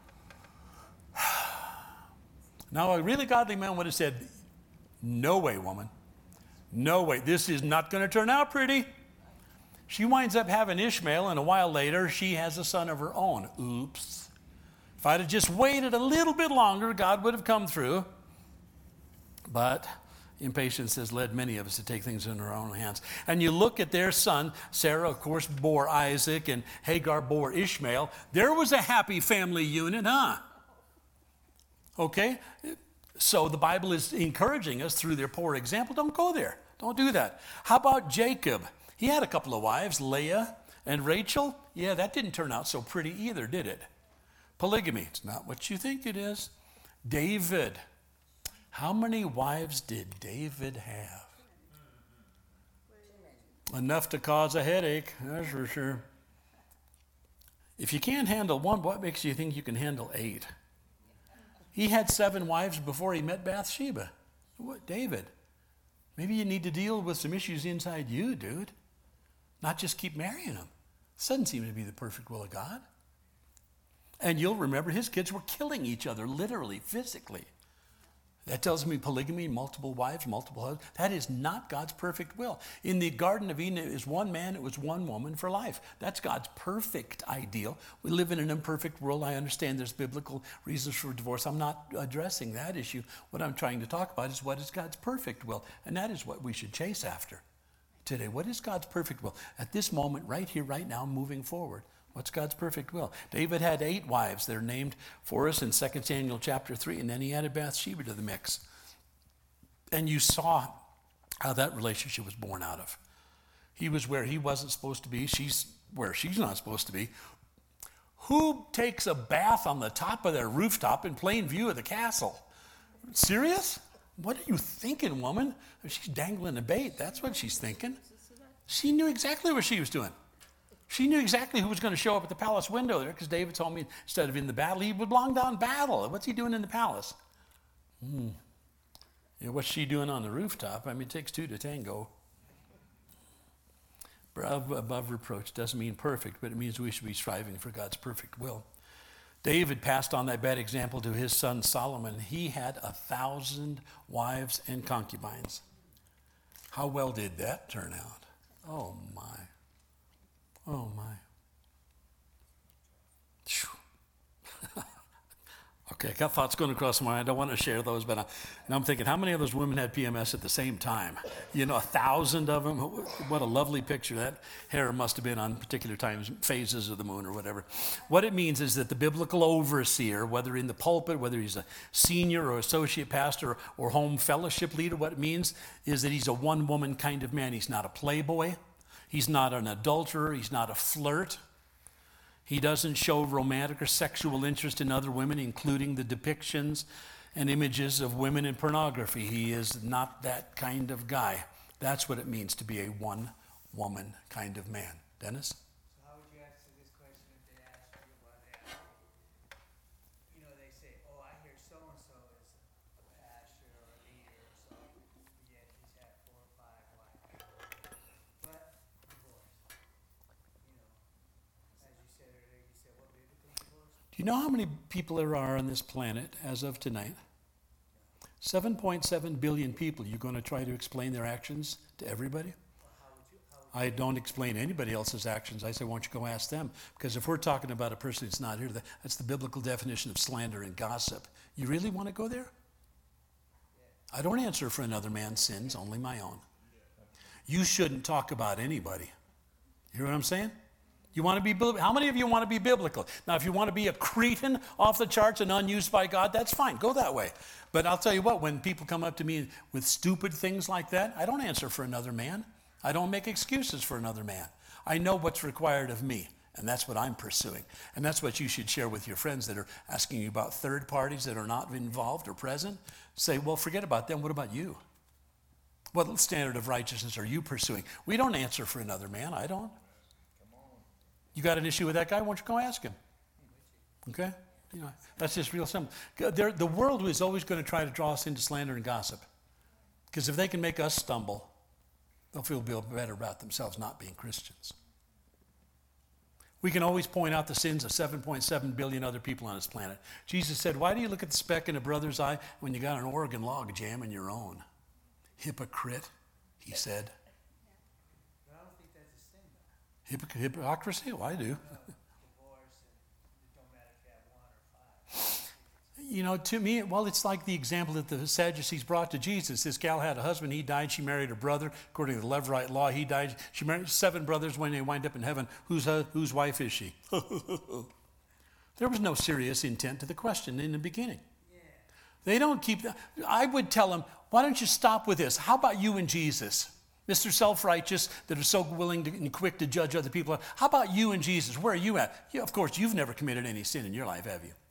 Now, a really godly man would have said, no way, woman. No way. This is not going to turn out pretty. She winds up having Ishmael, and a while later, she has a son of her own. Oops. If I'd have just waited a little bit longer, God would have come through. But impatience has led many of us to take things in our own hands. And you look at their son, Sarah, of course, bore Isaac, and Hagar bore Ishmael. There was a happy family unit, huh? Okay? So the Bible is encouraging us through their poor example. Don't go there. Don't do that. How about Jacob? He had a couple of wives, Leah and Rachel. Yeah, that didn't turn out so pretty either, did it? Polygamy, it's not what you think it is. David. How many wives did David have? Enough to cause a headache, that's for sure. If you can't handle one, what makes you think you can handle 8? He had 7 wives before he met Bathsheba. What, David? Maybe you need to deal with some issues inside you, dude. Not just keep marrying them. This doesn't seem to be the perfect will of God. And you'll remember his kids were killing each other, literally, physically. That tells me polygamy, multiple wives, multiple husbands. That is not God's perfect will. In the Garden of Eden, it was one man, it was one woman for life. That's God's perfect ideal. We live in an imperfect world. I understand there's biblical reasons for divorce. I'm not addressing that issue. What I'm trying to talk about is what is God's perfect will. And that is what we should chase after today. What is God's perfect will? At this moment, right here, right now, moving forward. What's God's perfect will? David had 8 wives. They're named for us in 2 Samuel chapter 3, and then he added Bathsheba to the mix. And you saw how that relationship was born out of. He was where he wasn't supposed to be. She's where she's not supposed to be. Who takes a bath on the top of their rooftop in plain view of the castle? Serious? What are you thinking, woman? She's dangling a bait. That's what she's thinking. She knew exactly what she was doing. She knew exactly who was going to show up at the palace window there, because David told me instead of in the battle, he belonged on battle. What's he doing in the palace? What's she doing on the rooftop? I mean, it takes 2 to tango. Above reproach doesn't mean perfect, but it means we should be striving for God's perfect will. David passed on that bad example to his son Solomon. He had 1,000 wives and concubines. How well did that turn out? Oh my. Oh my. Phew. Okay, I got thoughts going across my mind. I don't want to share those, but I'm thinking, how many of those women had PMS at the same time? 1,000 of them. What a lovely picture. That hair must have been on particular times, phases of the moon or whatever. What it means is that the biblical overseer, whether in the pulpit, whether he's a senior or associate pastor or home fellowship leader, what it means is that he's a one-woman kind of man. He's not a playboy. He's not an adulterer. He's not a flirt. He doesn't show romantic or sexual interest in other women, including the depictions and images of women in pornography. He is not that kind of guy. That's what it means to be a one-woman kind of man. Dennis? So how would you answer this question if they asked you about that? They say, oh, I hear so-and-so is a pastor or a leader or so, yet he's had 4 or 5 wives. But divorced. As you said earlier, you said, what biblical divorce? Do you know how many people there are on this planet as of tonight? 7.7 billion people. You going to try to explain their actions to everybody? I don't explain anybody else's actions. I say, why don't you go ask them? Because if we're talking about a person that's not here, that's the biblical definition of slander and gossip. You really want to go there? I don't answer for another man's sins, only my own. You shouldn't talk about anybody. You hear what I'm saying? You want to be biblical? How many of you want to be biblical? Now, if you want to be a cretin off the charts and unused by God, that's fine. Go that way. But I'll tell you what, when people come up to me with stupid things like that, I don't answer for another man. I don't make excuses for another man. I know what's required of me, and that's what I'm pursuing. And that's what you should share with your friends that are asking you about third parties that are not involved or present. Say, well, forget about them. What about you? What standard of righteousness are you pursuing? We don't answer for another man. I don't. You got an issue with that guy? Why don't you go ask him? Okay? That's just real simple. The world is always going to try to draw us into slander and gossip. Because if they can make us stumble, they'll feel better about themselves not being Christians. We can always point out the sins of 7.7 billion other people on this planet. Jesus said, why do you look at the speck in a brother's eye when you got an Oregon log jam in your own? Hypocrite, he said. But I don't think that's a sin, though. Hypocrisy? Well, I do. Divorce, and it don't matter if you have 1 or 5. To me, well, it's like the example that the Sadducees brought to Jesus. This gal had a husband, he died, she married her brother. According to the Levirate law, he died. She married 7 brothers. When they wind up in heaven, whose wife is she? There was no serious intent to the question in the beginning. Yeah. They don't keep that. I would tell them, why don't you stop with this? How about you and Jesus? Mr. Self-righteous that are so willing and quick to judge other people. How about you and Jesus? Where are you at? Of course, you've never committed any sin in your life, have you?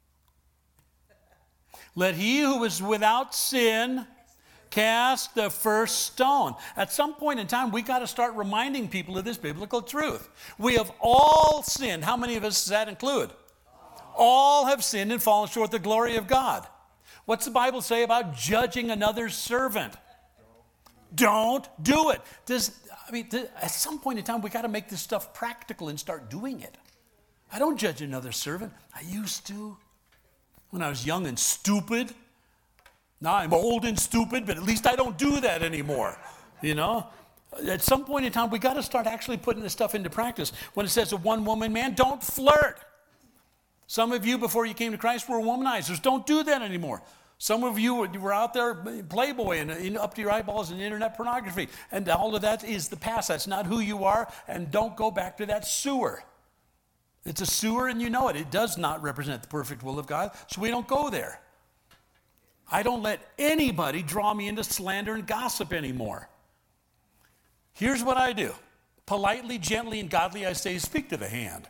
Let he who is without sin cast the first stone. At some point in time, we got to start reminding people of this biblical truth. We have all sinned. How many of us does that include? All have sinned and fallen short of the glory of God. What's the Bible say about judging another's servant? Don't do it. At some point in time, we got to make this stuff practical and start doing it. I don't judge another servant. I used to. When I was young and stupid. Now I'm old and stupid, but at least I don't do that anymore. At some point in time, we got to start actually putting this stuff into practice. When it says a one-woman man, don't flirt. Some of you, before you came to Christ, were womanizers. Don't do that anymore. Some of you were out there playboy and up to your eyeballs in internet pornography. And all of that is the past. That's not who you are. And don't go back to that sewer. It's a sewer and you know it. It does not represent the perfect will of God, so we don't go there. I don't let anybody draw me into slander and gossip anymore. Here's what I do. Politely, gently, and godly, I say, speak to the hand.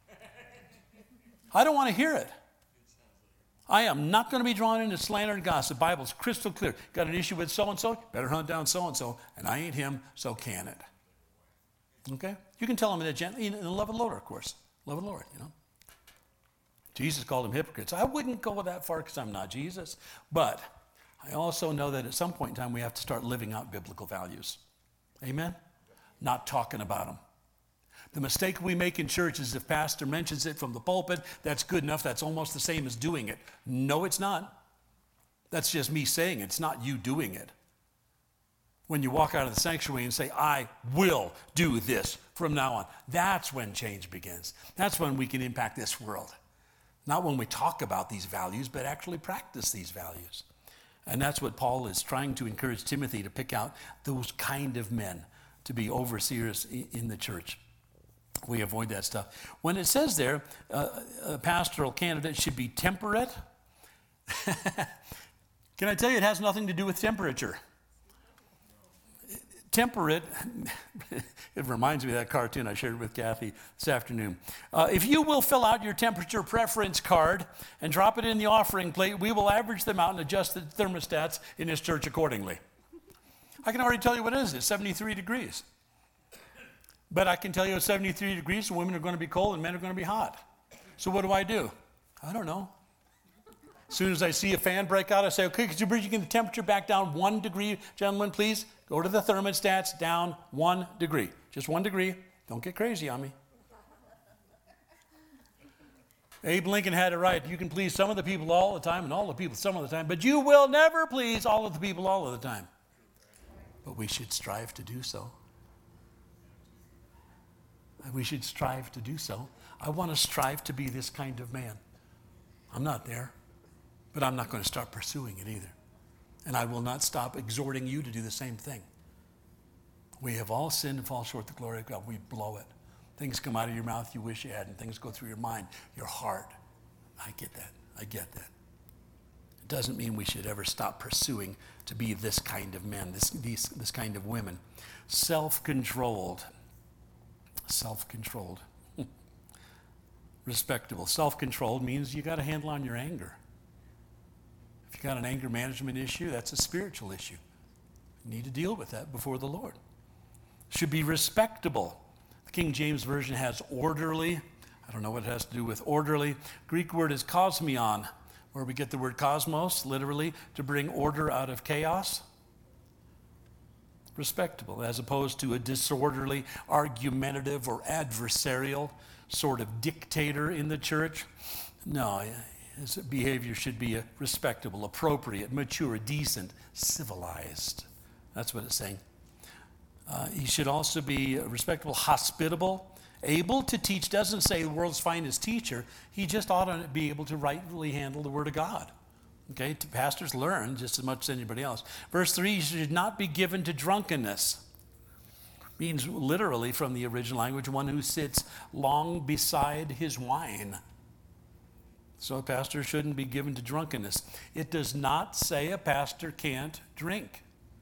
I don't want to hear it. I am not going to be drawn into slander and gossip. The Bible's crystal clear. Got an issue with so-and-so? Better hunt down so-and-so. And I ain't him, so can it. Okay? You can tell them that gently, in the love of the Lord, of course. Love the Lord, Jesus called them hypocrites. I wouldn't go that far because I'm not Jesus. But I also know that at some point in time we have to start living out biblical values. Amen? not talking about them. The mistake we make in church is if pastor mentions it from the pulpit, that's good enough. That's almost the same as doing it. No, it's not. That's just me saying it. It's not you doing it. When you walk out of the sanctuary and say, I will do this from now on, that's when change begins. That's when we can impact this world. Not when we talk about these values, but actually practice these values. And that's what Paul is trying to encourage Timothy to pick out, those kind of men to be overseers in the church. We avoid that stuff. When it says there, a pastoral candidate should be temperate, can I tell you it has nothing to do with temperature? Temperate, it reminds me of that cartoon I shared with Kathy this afternoon. If you will fill out your temperature preference card and drop it in the offering plate, we will average them out and adjust the thermostats in this church accordingly. I can already tell you what it is. It's 73 degrees. But I can tell you at 73 degrees, women are going to be cold and men are going to be hot. So what do? I don't know. As soon as I see a fan break out, I say, okay, could you bring the temperature back down 1 degree, gentlemen, please? Go to the thermostats, down 1 degree. Just 1 degree. Don't get crazy on me. Abe Lincoln had it right. You can please some of the people all the time and all the people some of the time, but you will never please all of the people all of the time. But we should strive to do so. We should strive to do so. I want to strive to be this kind of man. I'm not there, but I'm not going to start pursuing it either. And I will not stop exhorting you to do the same thing. We have all sinned and fall short of the glory of God. We blow it. Things come out of your mouth you wish you hadn't. Things go through your mind, your heart. I get that. It doesn't mean we should ever stop pursuing to be this kind of men, this kind of women. Self-controlled. Respectable. Self-controlled means you got a handle on your anger. If you got an anger management issue, that's a spiritual issue. You need to deal with that before the Lord. Should be respectable. The King James Version has orderly. I don't know what it has to do with orderly. Greek word is kosmion, where we get the word cosmos, literally, to bring order out of chaos. Respectable, as opposed to a disorderly, argumentative, or adversarial sort of dictator in the church. No, his behavior should be respectable, appropriate, mature, decent, civilized. That's what it's saying. He should also be respectable, hospitable, able to teach. Doesn't say the world's finest teacher. He just ought to be able to rightly handle the Word of God. Okay, pastors learn just as much as anybody else. Verse 3, you should not be given to drunkenness. Means literally from the original language, one who sits long beside his wine. So a pastor shouldn't be given to drunkenness. It does not say a pastor can't drink.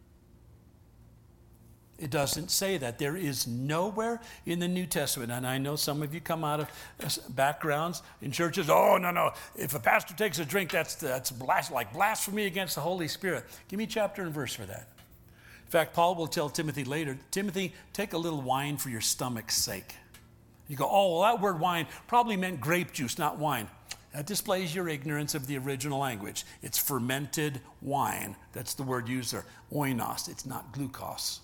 It doesn't say that. There is nowhere in the New Testament, and I know some of you come out of backgrounds in churches, oh, no, if a pastor takes a drink, that's like blasphemy against the Holy Spirit. Give me chapter and verse for that. In fact, Paul will tell Timothy later, Timothy, take a little wine for your stomach's sake. You go, oh, well, that word wine probably meant grape juice, not wine. That displays your ignorance of the original language. It's fermented wine. That's the word used there, oinos. It's not glucose.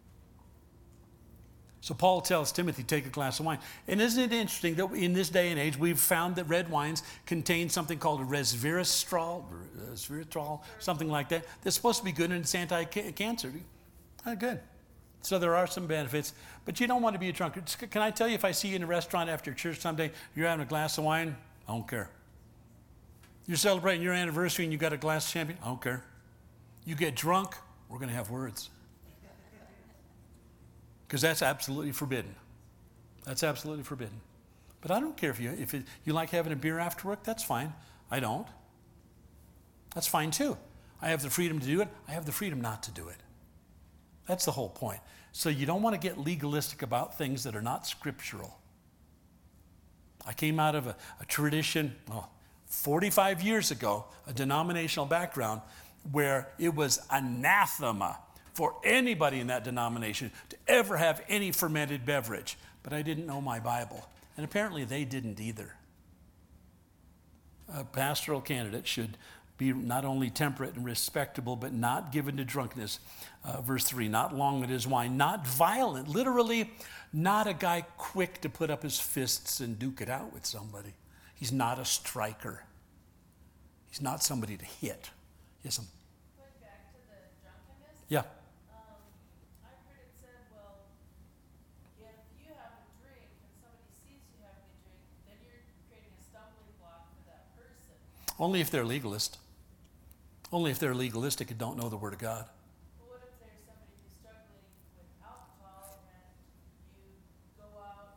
So Paul tells Timothy, take a glass of wine. And isn't it interesting that in this day and age, we've found that red wines contain something called a resveratrol, something like that, that's supposed to be good and it's anti-cancer. Good. So there are some benefits, but you don't want to be a drunkard. Can I tell you, if I see you in a restaurant after church someday, you're having a glass of wine, I don't care. You're celebrating your anniversary and you got a glass of champagne, I don't care. You get drunk, we're going to have words. Because that's absolutely forbidden. That's absolutely forbidden. But I don't care if you like having a beer after work, that's fine. I don't. That's fine too. I have the freedom to do it. I have the freedom not to do it. That's the whole point. So you don't want to get legalistic about things that are not scriptural. I came out of a tradition, 45 years ago, a denominational background, where it was anathema for anybody in that denomination to ever have any fermented beverage. But I didn't know my Bible. And apparently they didn't either. A pastoral candidate should Be not only temperate and respectable, but not given to drunkenness. Verse 3, not long at his wine, not violent. Literally, not a guy quick to put up his fists and duke it out with somebody. He's not a striker. He's not somebody to hit. Yes, Going back to the drunkenness, yeah. I've heard it said, well, if you have a drink and somebody sees you having a drink, then you're creating a stumbling block for that person. Only if they're legalist. Only if they're legalistic and don't know the Word of God. But what if there's somebody who's struggling with alcohol and you go out?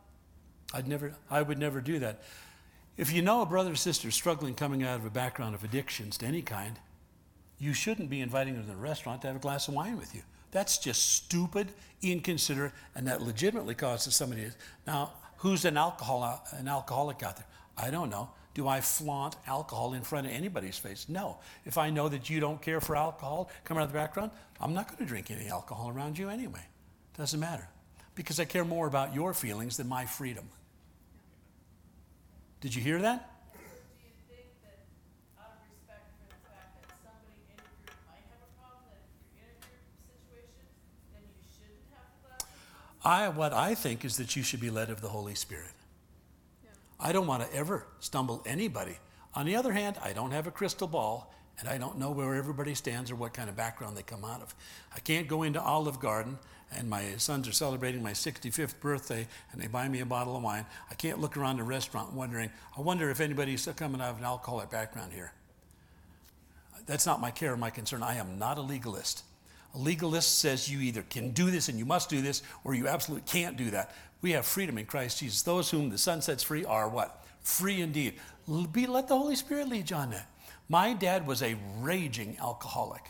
I would never do that. If you know a brother or sister struggling coming out of a background of addictions to any kind, you shouldn't be inviting them to the restaurant to have a glass of wine with you. That's just stupid, inconsiderate, and that legitimately causes somebody to... Now, who's an alcoholic out there? I don't know. Do I flaunt alcohol in front of anybody's face? No. If I know that you don't care for alcohol coming out of the background, I'm not going to drink any alcohol around you anyway. Doesn't matter. Because I care more about your feelings than my freedom. Did you hear that? So do you think that out of respect for the fact that somebody in your group might have a problem, that if you're in a group situation, then you shouldn't have the glass of wine? What I think is that you should be led of the Holy Spirit. I don't want to ever stumble anybody. On the other hand, I don't have a crystal ball, and I don't know where everybody stands or what kind of background they come out of. I can't go into Olive Garden, and my sons are celebrating my 65th birthday, and they buy me a bottle of wine. I can't look around the restaurant wondering, I wonder if anybody's coming out of an alcoholic background here. That's not my care or my concern. I am not a legalist. A legalist says you either can do this and you must do this, or you absolutely can't do that. We have freedom in Christ Jesus. Those whom the Son sets free are what? Free indeed. Let the Holy Spirit lead you on that. My dad was a raging alcoholic.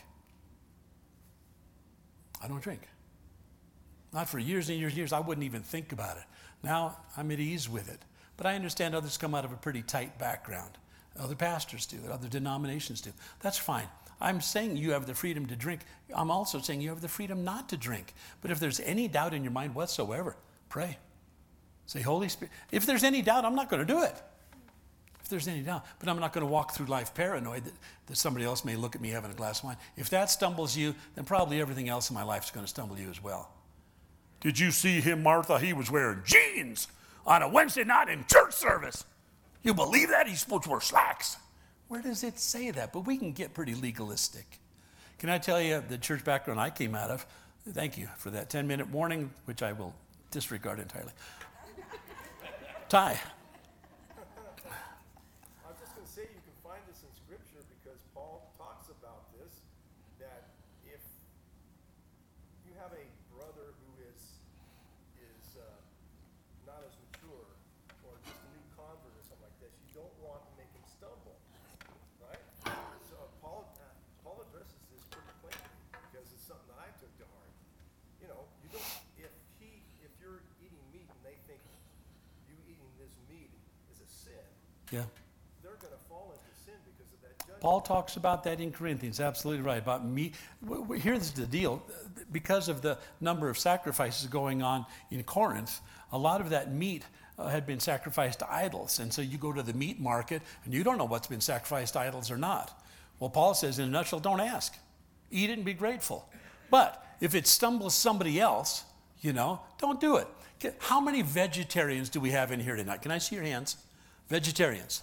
I don't drink. Not for years and years and years. I wouldn't even think about it. Now I'm at ease with it. But I understand others come out of a pretty tight background. Other pastors do, other denominations do. That's fine. I'm saying you have the freedom to drink. I'm also saying you have the freedom not to drink. But if there's any doubt in your mind whatsoever, pray. Say, Holy Spirit. If there's any doubt, I'm not going to do it. If there's any doubt. But I'm not going to walk through life paranoid that somebody else may look at me having a glass of wine. If that stumbles you, then probably everything else in my life is going to stumble you as well. Did you see him, Martha? He was wearing jeans on a Wednesday night in church service. You believe that? He's supposed to wear slacks. Where does it say that? But we can get pretty legalistic. Can I tell you the church background I came out of? Thank you for that 10-minute warning, which I will disregard entirely. Ty. I was just going to say you can find this in Scripture because Paul talks about this, that if you have a brother who is not as mature or just a new convert or something like this, you don't want to make him stumble, right? So Paul addresses this pretty plainly because it's something that I took to heart. You know, you don't if you're eating meat and they think you eating this meat is a sin, Yeah. they're going to fall into sin because of that judgment. Paul talks about that in Corinthians, absolutely right, about meat. Here's the deal. Because of the number of sacrifices going on in Corinth, a lot of that meat had been sacrificed to idols. And so you go to the meat market, and you don't know what's been sacrificed to idols or not. Well, Paul says, in a nutshell, don't ask. Eat it and be grateful. But if it stumbles somebody else, don't do it. How many vegetarians do we have in here tonight? Can I see your hands? Vegetarians.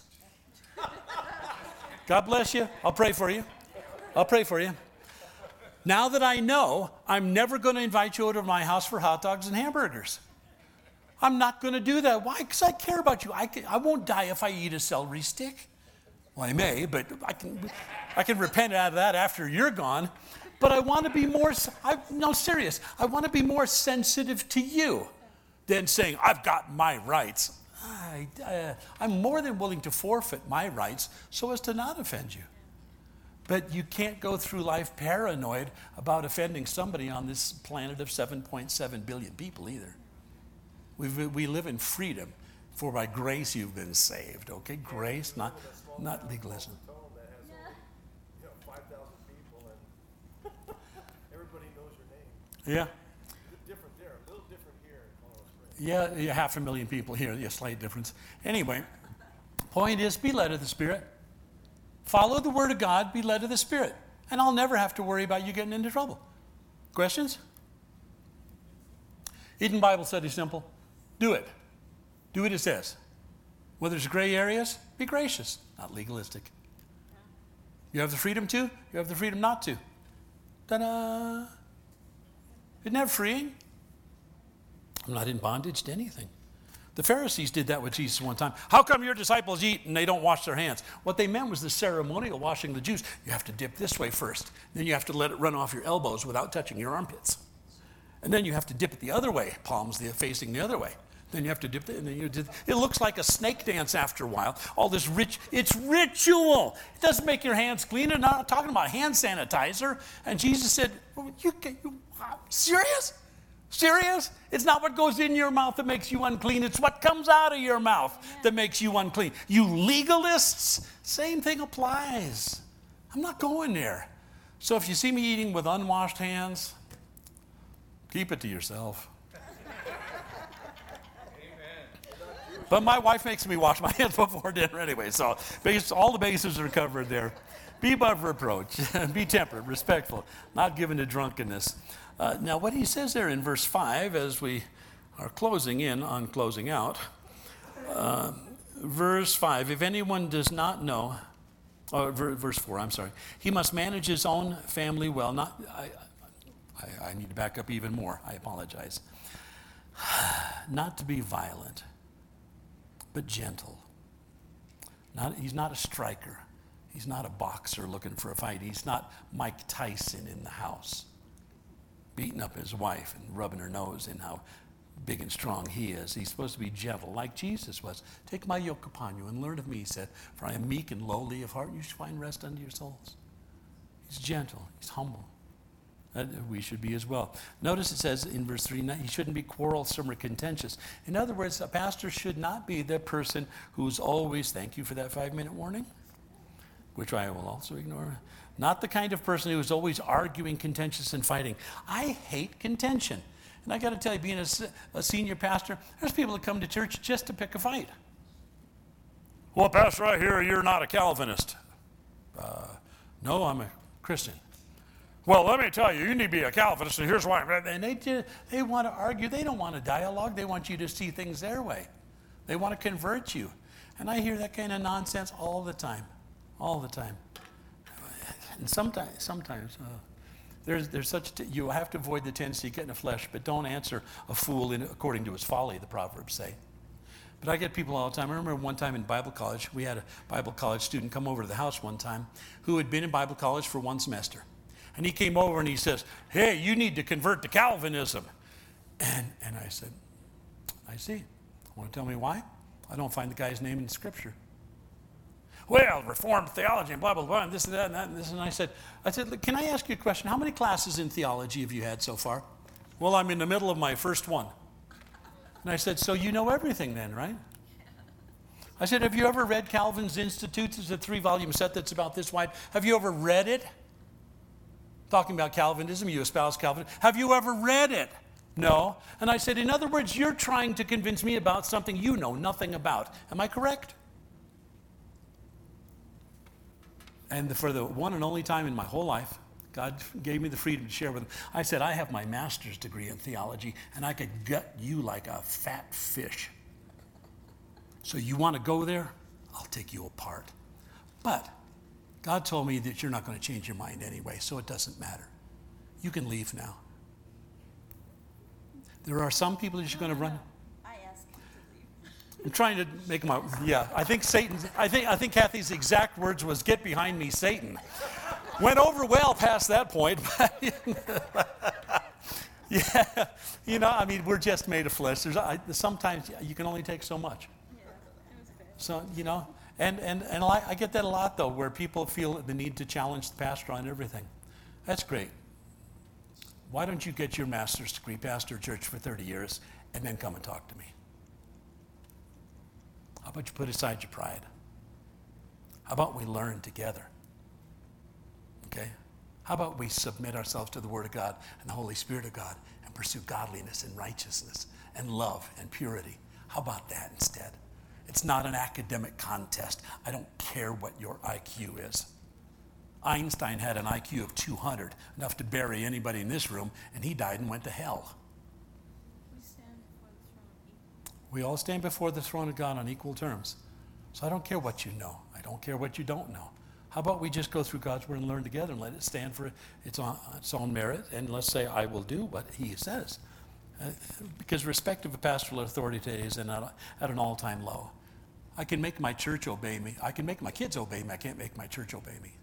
God bless you. I'll pray for you. I'll pray for you. Now that I know, I'm never going to invite you over to my house for hot dogs and hamburgers. I'm not going to do that. Why? Because I care about you. I won't die if I eat a celery stick. Well, I may, but I can repent out of that after you're gone. But I want to be more, serious. I want to be more sensitive to you than saying, I've got my rights. I'm more than willing to forfeit my rights so as to not offend you. But you can't go through life paranoid about offending somebody on this planet of 7.7 billion people either. We live in freedom, for by grace you've been saved. Okay, grace, not legalism. That has only, 5,000 people and everybody knows your name. Yeah. Different there, a little different here in Colorado Springs. Yeah, 500,000 people here. Yeah, slight difference. Anyway, point is, be led of the Spirit. Follow the Word of God, be led of the Spirit. And I'll never have to worry about you getting into trouble. Questions? Eden Bible Study simple. Do it. Do what it says. Where there's gray areas, be gracious, not legalistic. You have the freedom to, you have the freedom not to. Ta-da! Isn't that freeing? I'm not in bondage to anything. The Pharisees did that with Jesus one time. How come your disciples eat and they don't wash their hands? What they meant was the ceremonial washing of the Jews. You have to dip this way first. Then you have to let it run off your elbows without touching your armpits. And then you have to dip it the other way, palms facing the other way. Then you have to dip it, and then it looks like a snake dance after a while. All this it's ritual. It doesn't make your hands clean. I'm not talking about hand sanitizer. And Jesus said, you serious? Serious? It's not what goes in your mouth that makes you unclean. It's what comes out of your mouth that makes you unclean. You legalists, same thing applies. I'm not going there. So if you see me eating with unwashed hands, keep it to yourself. But my wife makes me wash my hands before dinner anyway, so all the bases are covered there. Be above reproach, be temperate, respectful, not given to drunkenness. Now, what he says there in verse 5, as we are closing in on closing out, verse 5, if anyone does not know, verse 4, I'm sorry, he must manage his own family well. I need to back up even more. I apologize. Not to be violent, but gentle. He's not a striker. He's not a boxer looking for a fight. He's not Mike Tyson in the house, beating up his wife and rubbing her nose in how big and strong he is. He's supposed to be gentle, like Jesus was. Take my yoke upon you and learn of me, he said, for I am meek and lowly of heart, and you shall find rest unto your souls. He's gentle. He's humble. We should be as well. Notice it says in verse 3, he shouldn't be quarrelsome or contentious. In other words, a pastor should not be the person who's always, thank you for that 5-minute warning, which I will also ignore. Not the kind of person who is always arguing, contentious, and fighting. I hate contention. And I got to tell you, being a senior pastor, there's people that come to church just to pick a fight. Well, Pastor, I hear you're not a Calvinist. No, I'm a Christian. Well, let me tell you, you need to be a Calvinist, and here's why. And they want to argue. They don't want a dialogue. They want you to see things their way. They want to convert you. And I hear that kind of nonsense all the time. All the time. And sometimes there's such, you have to avoid the tendency to get in the flesh, but don't answer a fool according to his folly, the Proverbs say. But I get people all the time. I remember one time in Bible college, we had a Bible college student come over to the house one time who had been in Bible college for one semester. And he came over and he says, hey, you need to convert to Calvinism. And I said, I see. Want to tell me why? I don't find the guy's name in Scripture. Well, Reformed theology and blah, blah, blah, and this and that and that and this. And I said, can I ask you a question? How many classes in theology have you had so far? Well, I'm in the middle of my first one. And I said, so you know everything then, right? I said, have you ever read Calvin's Institutes? It's a 3-volume set that's about this wide. Have you ever read it? Talking about Calvinism, you espouse Calvinism. Have you ever read it? No. And I said, in other words, you're trying to convince me about something you know nothing about. Am I correct? And for the one and only time in my whole life, God gave me the freedom to share with him. I said, I have my master's degree in theology, and I could gut you like a fat fish. So you want to go there? I'll take you apart. But God told me that you're not going to change your mind anyway, so it doesn't matter. You can leave now. There are some people that you're going to run. I asked him to leave. I'm trying to make them out. Yeah, I think Kathy's exact words was, get behind me, Satan. Went over well past that point. Yeah, I mean, we're just made of flesh. Sometimes you can only take so much. Yeah, it was fair. So, and I get that a lot, though, where people feel the need to challenge the pastor on everything. That's great. Why don't you get your master's degree, pastor a church for 30 years, and then come and talk to me? How about you put aside your pride? How about we learn together? Okay? How about we submit ourselves to the Word of God and the Holy Spirit of God and pursue godliness and righteousness and love and purity? How about that instead? It's not an academic contest. I don't care what your IQ is. Einstein had an IQ of 200, enough to bury anybody in this room, and he died and went to hell. We stand before the throne equal. We all stand before the throne of God on equal terms. So I don't care what you know. I don't care what you don't know. How about we just go through God's word and learn together and let it stand for its own merit, and let's say, I will do what he says. Because respect of a pastoral authority today is at an all-time low. I can make my church obey me. I can make my kids obey me. I can't make my church obey me.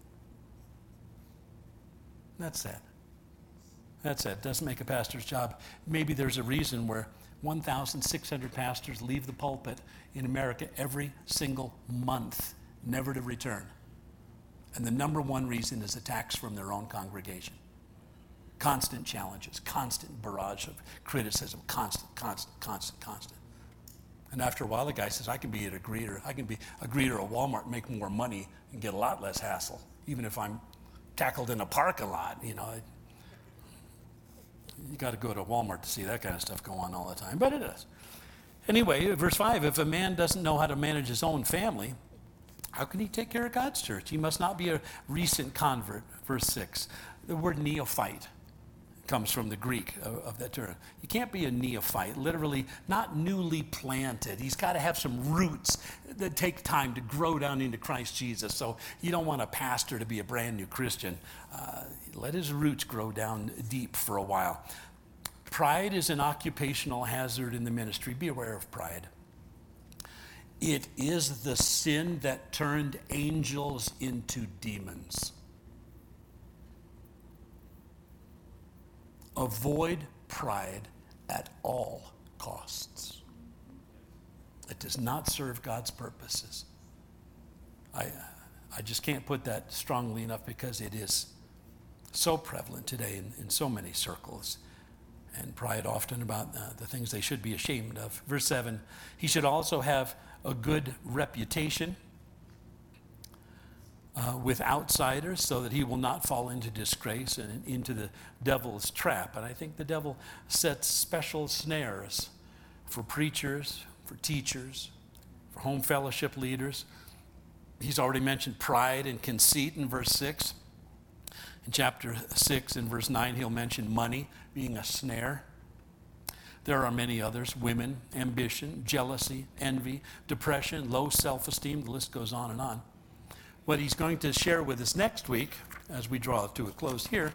That's sad. That's sad. Doesn't make a pastor's job. Maybe there's a reason where 1,600 pastors leave the pulpit in America every single month, never to return. And the number one reason is attacks from their own congregation. Constant challenges, constant barrage of criticism, constant. And after a while, the guy says, I can be a greeter. I can be a greeter at Walmart, make more money, and get a lot less hassle, even if I'm tackled in a parking lot. You got to go to Walmart to see that kind of stuff go on all the time, but it is. Anyway, verse 5, if a man doesn't know how to manage his own family, how can he take care of God's church? He must not be a recent convert. Verse 6, the word neophyte comes from the Greek of that term. You can't be a neophyte, literally not newly planted. He's got to have some roots that take time to grow down into Christ Jesus. So you don't want a pastor to be a brand new Christian. Let his roots grow down deep for a while. Pride is an occupational hazard in the ministry. Be aware of pride. It is the sin that turned angels into demons. Avoid pride at all costs. It does not serve God's purposes. I just can't put that strongly enough because it is so prevalent today in so many circles. And pride often about the things they should be ashamed of. Verse 7, he should also have a good reputation with outsiders so that he will not fall into disgrace and into the devil's trap. And I think the devil sets special snares for preachers, for teachers, for home fellowship leaders. He's already mentioned pride and conceit in verse 6. In chapter 6 and verse 9, he'll mention money being a snare. There are many others: women, ambition, jealousy, envy, depression, low self-esteem. The list goes on and on. What he's going to share with us next week, as we draw to a close here,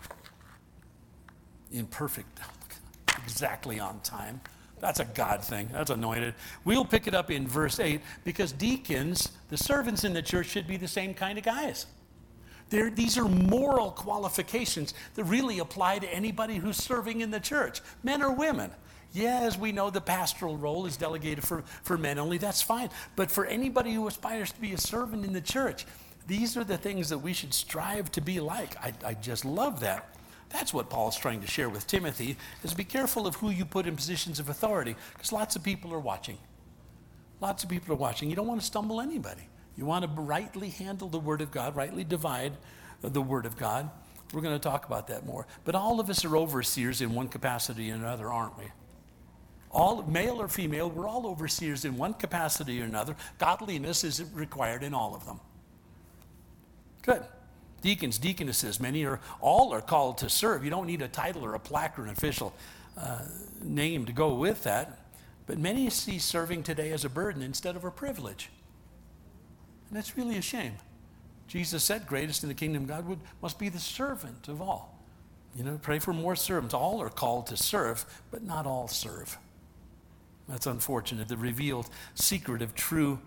in perfect, exactly on time. That's a God thing. That's anointed. We'll pick it up in verse 8, because deacons, the servants in the church, should be the same kind of guys. These are moral qualifications that really apply to anybody who's serving in the church, men or women. Yes, we know the pastoral role is delegated for men only. That's fine. But for anybody who aspires to be a servant in the church, these are the things that we should strive to be like. I just love that. That's what Paul's trying to share with Timothy, is be careful of who you put in positions of authority, because lots of people are watching. Lots of people are watching. You don't want to stumble anybody. You want to rightly handle the Word of God, rightly divide the Word of God. We're going to talk about that more. But all of us are overseers in one capacity or another, aren't we? All, male or female, we're all overseers in one capacity or another. Godliness is required in all of them. Good. Deacons, deaconesses, all are called to serve. You don't need a title or a plaque or an official name to go with that. But many see serving today as a burden instead of a privilege. And that's really a shame. Jesus said, greatest in the kingdom of God must be the servant of all. Pray for more servants. All are called to serve, but not all serve. That's unfortunate. The revealed secret of true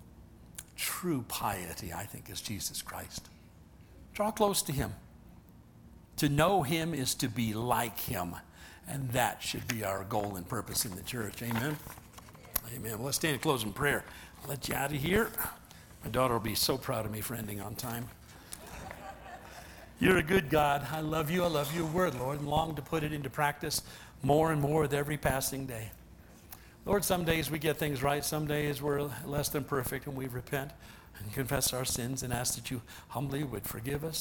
piety, I think, is Jesus Christ. Draw close to him. To know him is to be like him. And that should be our goal and purpose in the church. Amen? Amen. Well, let's stand and close in prayer. I'll let you out of here. My daughter will be so proud of me for ending on time. You're a good God. I love you. I love your word, Lord, and long to put it into practice more and more with every passing day. Lord, some days we get things right. Some days we're less than perfect, and we repent and confess our sins and ask that you humbly would forgive us.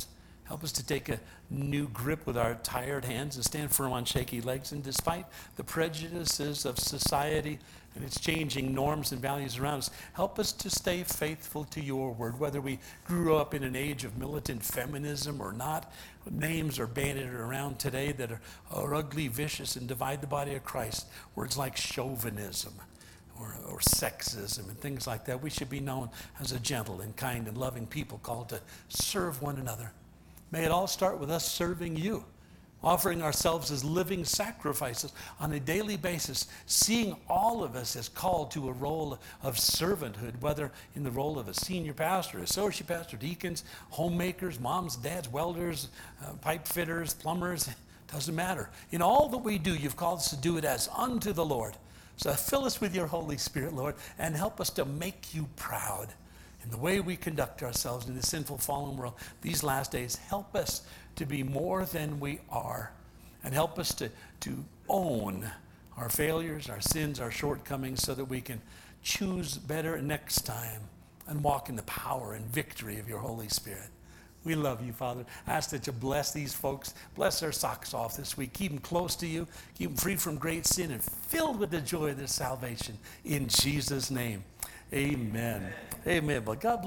Help us to take a new grip with our tired hands and stand firm on shaky legs. And despite the prejudices of society and its changing norms and values around us, help us to stay faithful to your word, whether we grew up in an age of militant feminism or not. Names are bandied around today that are ugly, vicious, and divide the body of Christ. Words like chauvinism or sexism and things like that. We should be known as a gentle and kind and loving people called to serve one another. May it all start with us serving you, offering ourselves as living sacrifices on a daily basis, seeing all of us as called to a role of servanthood, whether in the role of a senior pastor, associate pastor, deacons, homemakers, moms, dads, welders, pipe fitters, plumbers, doesn't matter. In all that we do, you've called us to do it as unto the Lord. So fill us with your Holy Spirit, Lord, and help us to make you proud in the way we conduct ourselves in this sinful, fallen world these last days. Help us to be more than we are, and help us to own our failures, our sins, our shortcomings, so that we can choose better next time and walk in the power and victory of your Holy Spirit. We love you, Father. I ask that you bless these folks, bless their socks off this week, keep them close to you, keep them free from great sin and filled with the joy of their salvation. In Jesus' name, amen. Amen. But God bless.